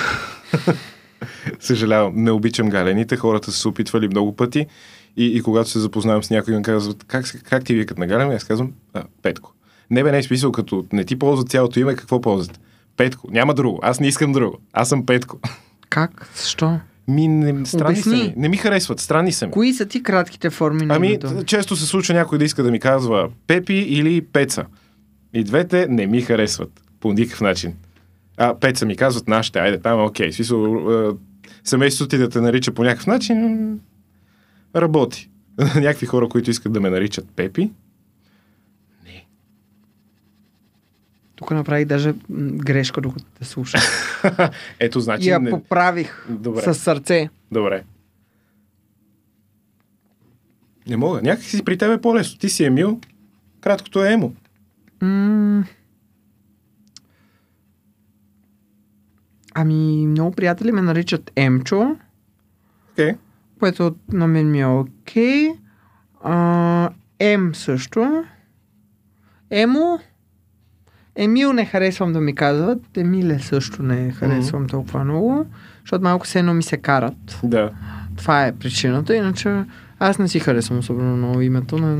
Съжалявам, не обичам галените. Хората са се опитвали много пъти и, и когато се запознавам с някой, ми казват, как, се- как ти викат на галено? Аз казвам, а, Петко. Не бе, не е смисъл, като не ти ползват цялото име, какво ползват? Петко. Няма друго. Аз не искам друго. Аз съм Петко. Как? Защо? Ми, не, странни са Обясни. ми. Не ми харесват. Странни са ми. Кои са ти кратките форми на Ами, името? често се случва някой да иска да ми казва Пепи или Пеца. И двете не ми харесват. По никакъв начин. А, Пеца ми казват нашите, айде там, окей. Смисъл, а, семейството ти да те нарича по някакъв начин, м, работи. Някакви хора, които искат да ме наричат Пепи. Не. Тук направих даже м, грешка, докато те слушах. Ето, И значи... я Не... поправих Добре. с сърце. Добре. Не мога. Някак си при тебе е по-лесно. Ти си Емил, краткото е Емо. М. Ами, много приятели ме наричат Емчо, Окей. което на мен ми е окей. А, Ем също. Емо. Емил не харесвам да ми казват. Емиле също не харесвам толкова много, защото малко се едно ми се карат. Да. Това е причината, иначе аз не си харесвам особено много името, но...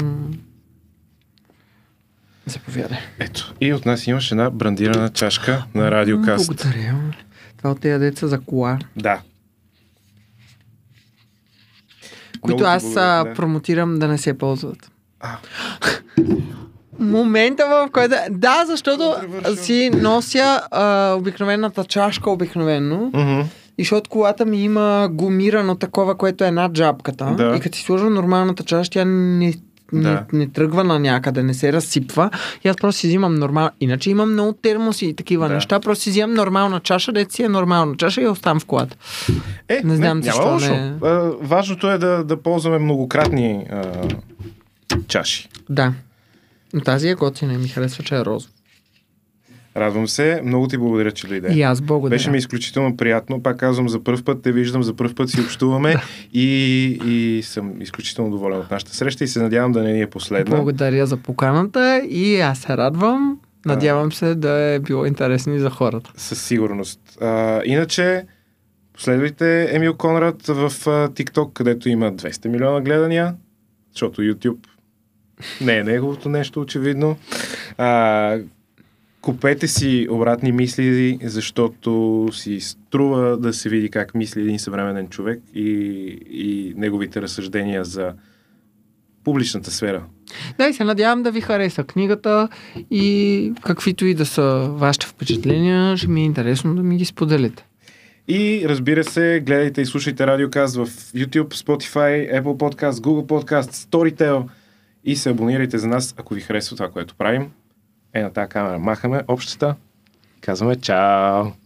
Заповядай. Ето. И от нас имаш една брандирана чашка на Радиокаст. Благодаря. Това от тези деца за кола, Да. които Много ти аз благодаря, а, да. промотирам да не се ползват. А. Момента, в който... Да, защото Контровършъл. си нося а, обикновената чашка обикновено. Мгм. И защото колата ми има гумирано такова, което е над джапката. Да. И като си сложа нормалната чаша, тя не, не, Да. не тръгва на някъде, не се разсипва. И аз просто си взимам нормално. Иначе имам много термоси и такива Да. неща. Просто си взимам нормална чаша, дето си е нормална чаша и я оставам в колата. Е, Не знам няма защо лошо. не- А, важното е да, да ползваме многократни а, чаши. Да. Но тази е готина и ми харесва, че е розова. Радвам се. Много ти благодаря, че дойде. И аз благодаря. Беше ми изключително приятно. Пак казвам, за първ път те виждам, за първ път си общуваме и, и съм изключително доволен от нашата среща и се надявам да не ни е последна. Благодаря за поканата и аз се радвам. Надявам се да е било интересно и за хората. Със сигурност. А, иначе, последвайте Емил Конрад в а, TikTok, където има двеста милиона гледания, защото YouTube не е неговото нещо, очевидно. А, купете си обратни мисли, защото си струва да се види как мисли един съвременен човек и, и неговите разсъждения за публичната сфера. Да, и се надявам да ви хареса книгата и каквито и да са вашите впечатления, ще ми е интересно да ми ги споделите. И разбира се, гледайте и слушайте Радиокаст в YouTube, Spotify, Apple Podcast, Google Podcast, Storytel и се абонирайте за нас, ако ви харесва това, което правим. Е, на тази камера махаме общата. Казваме чао!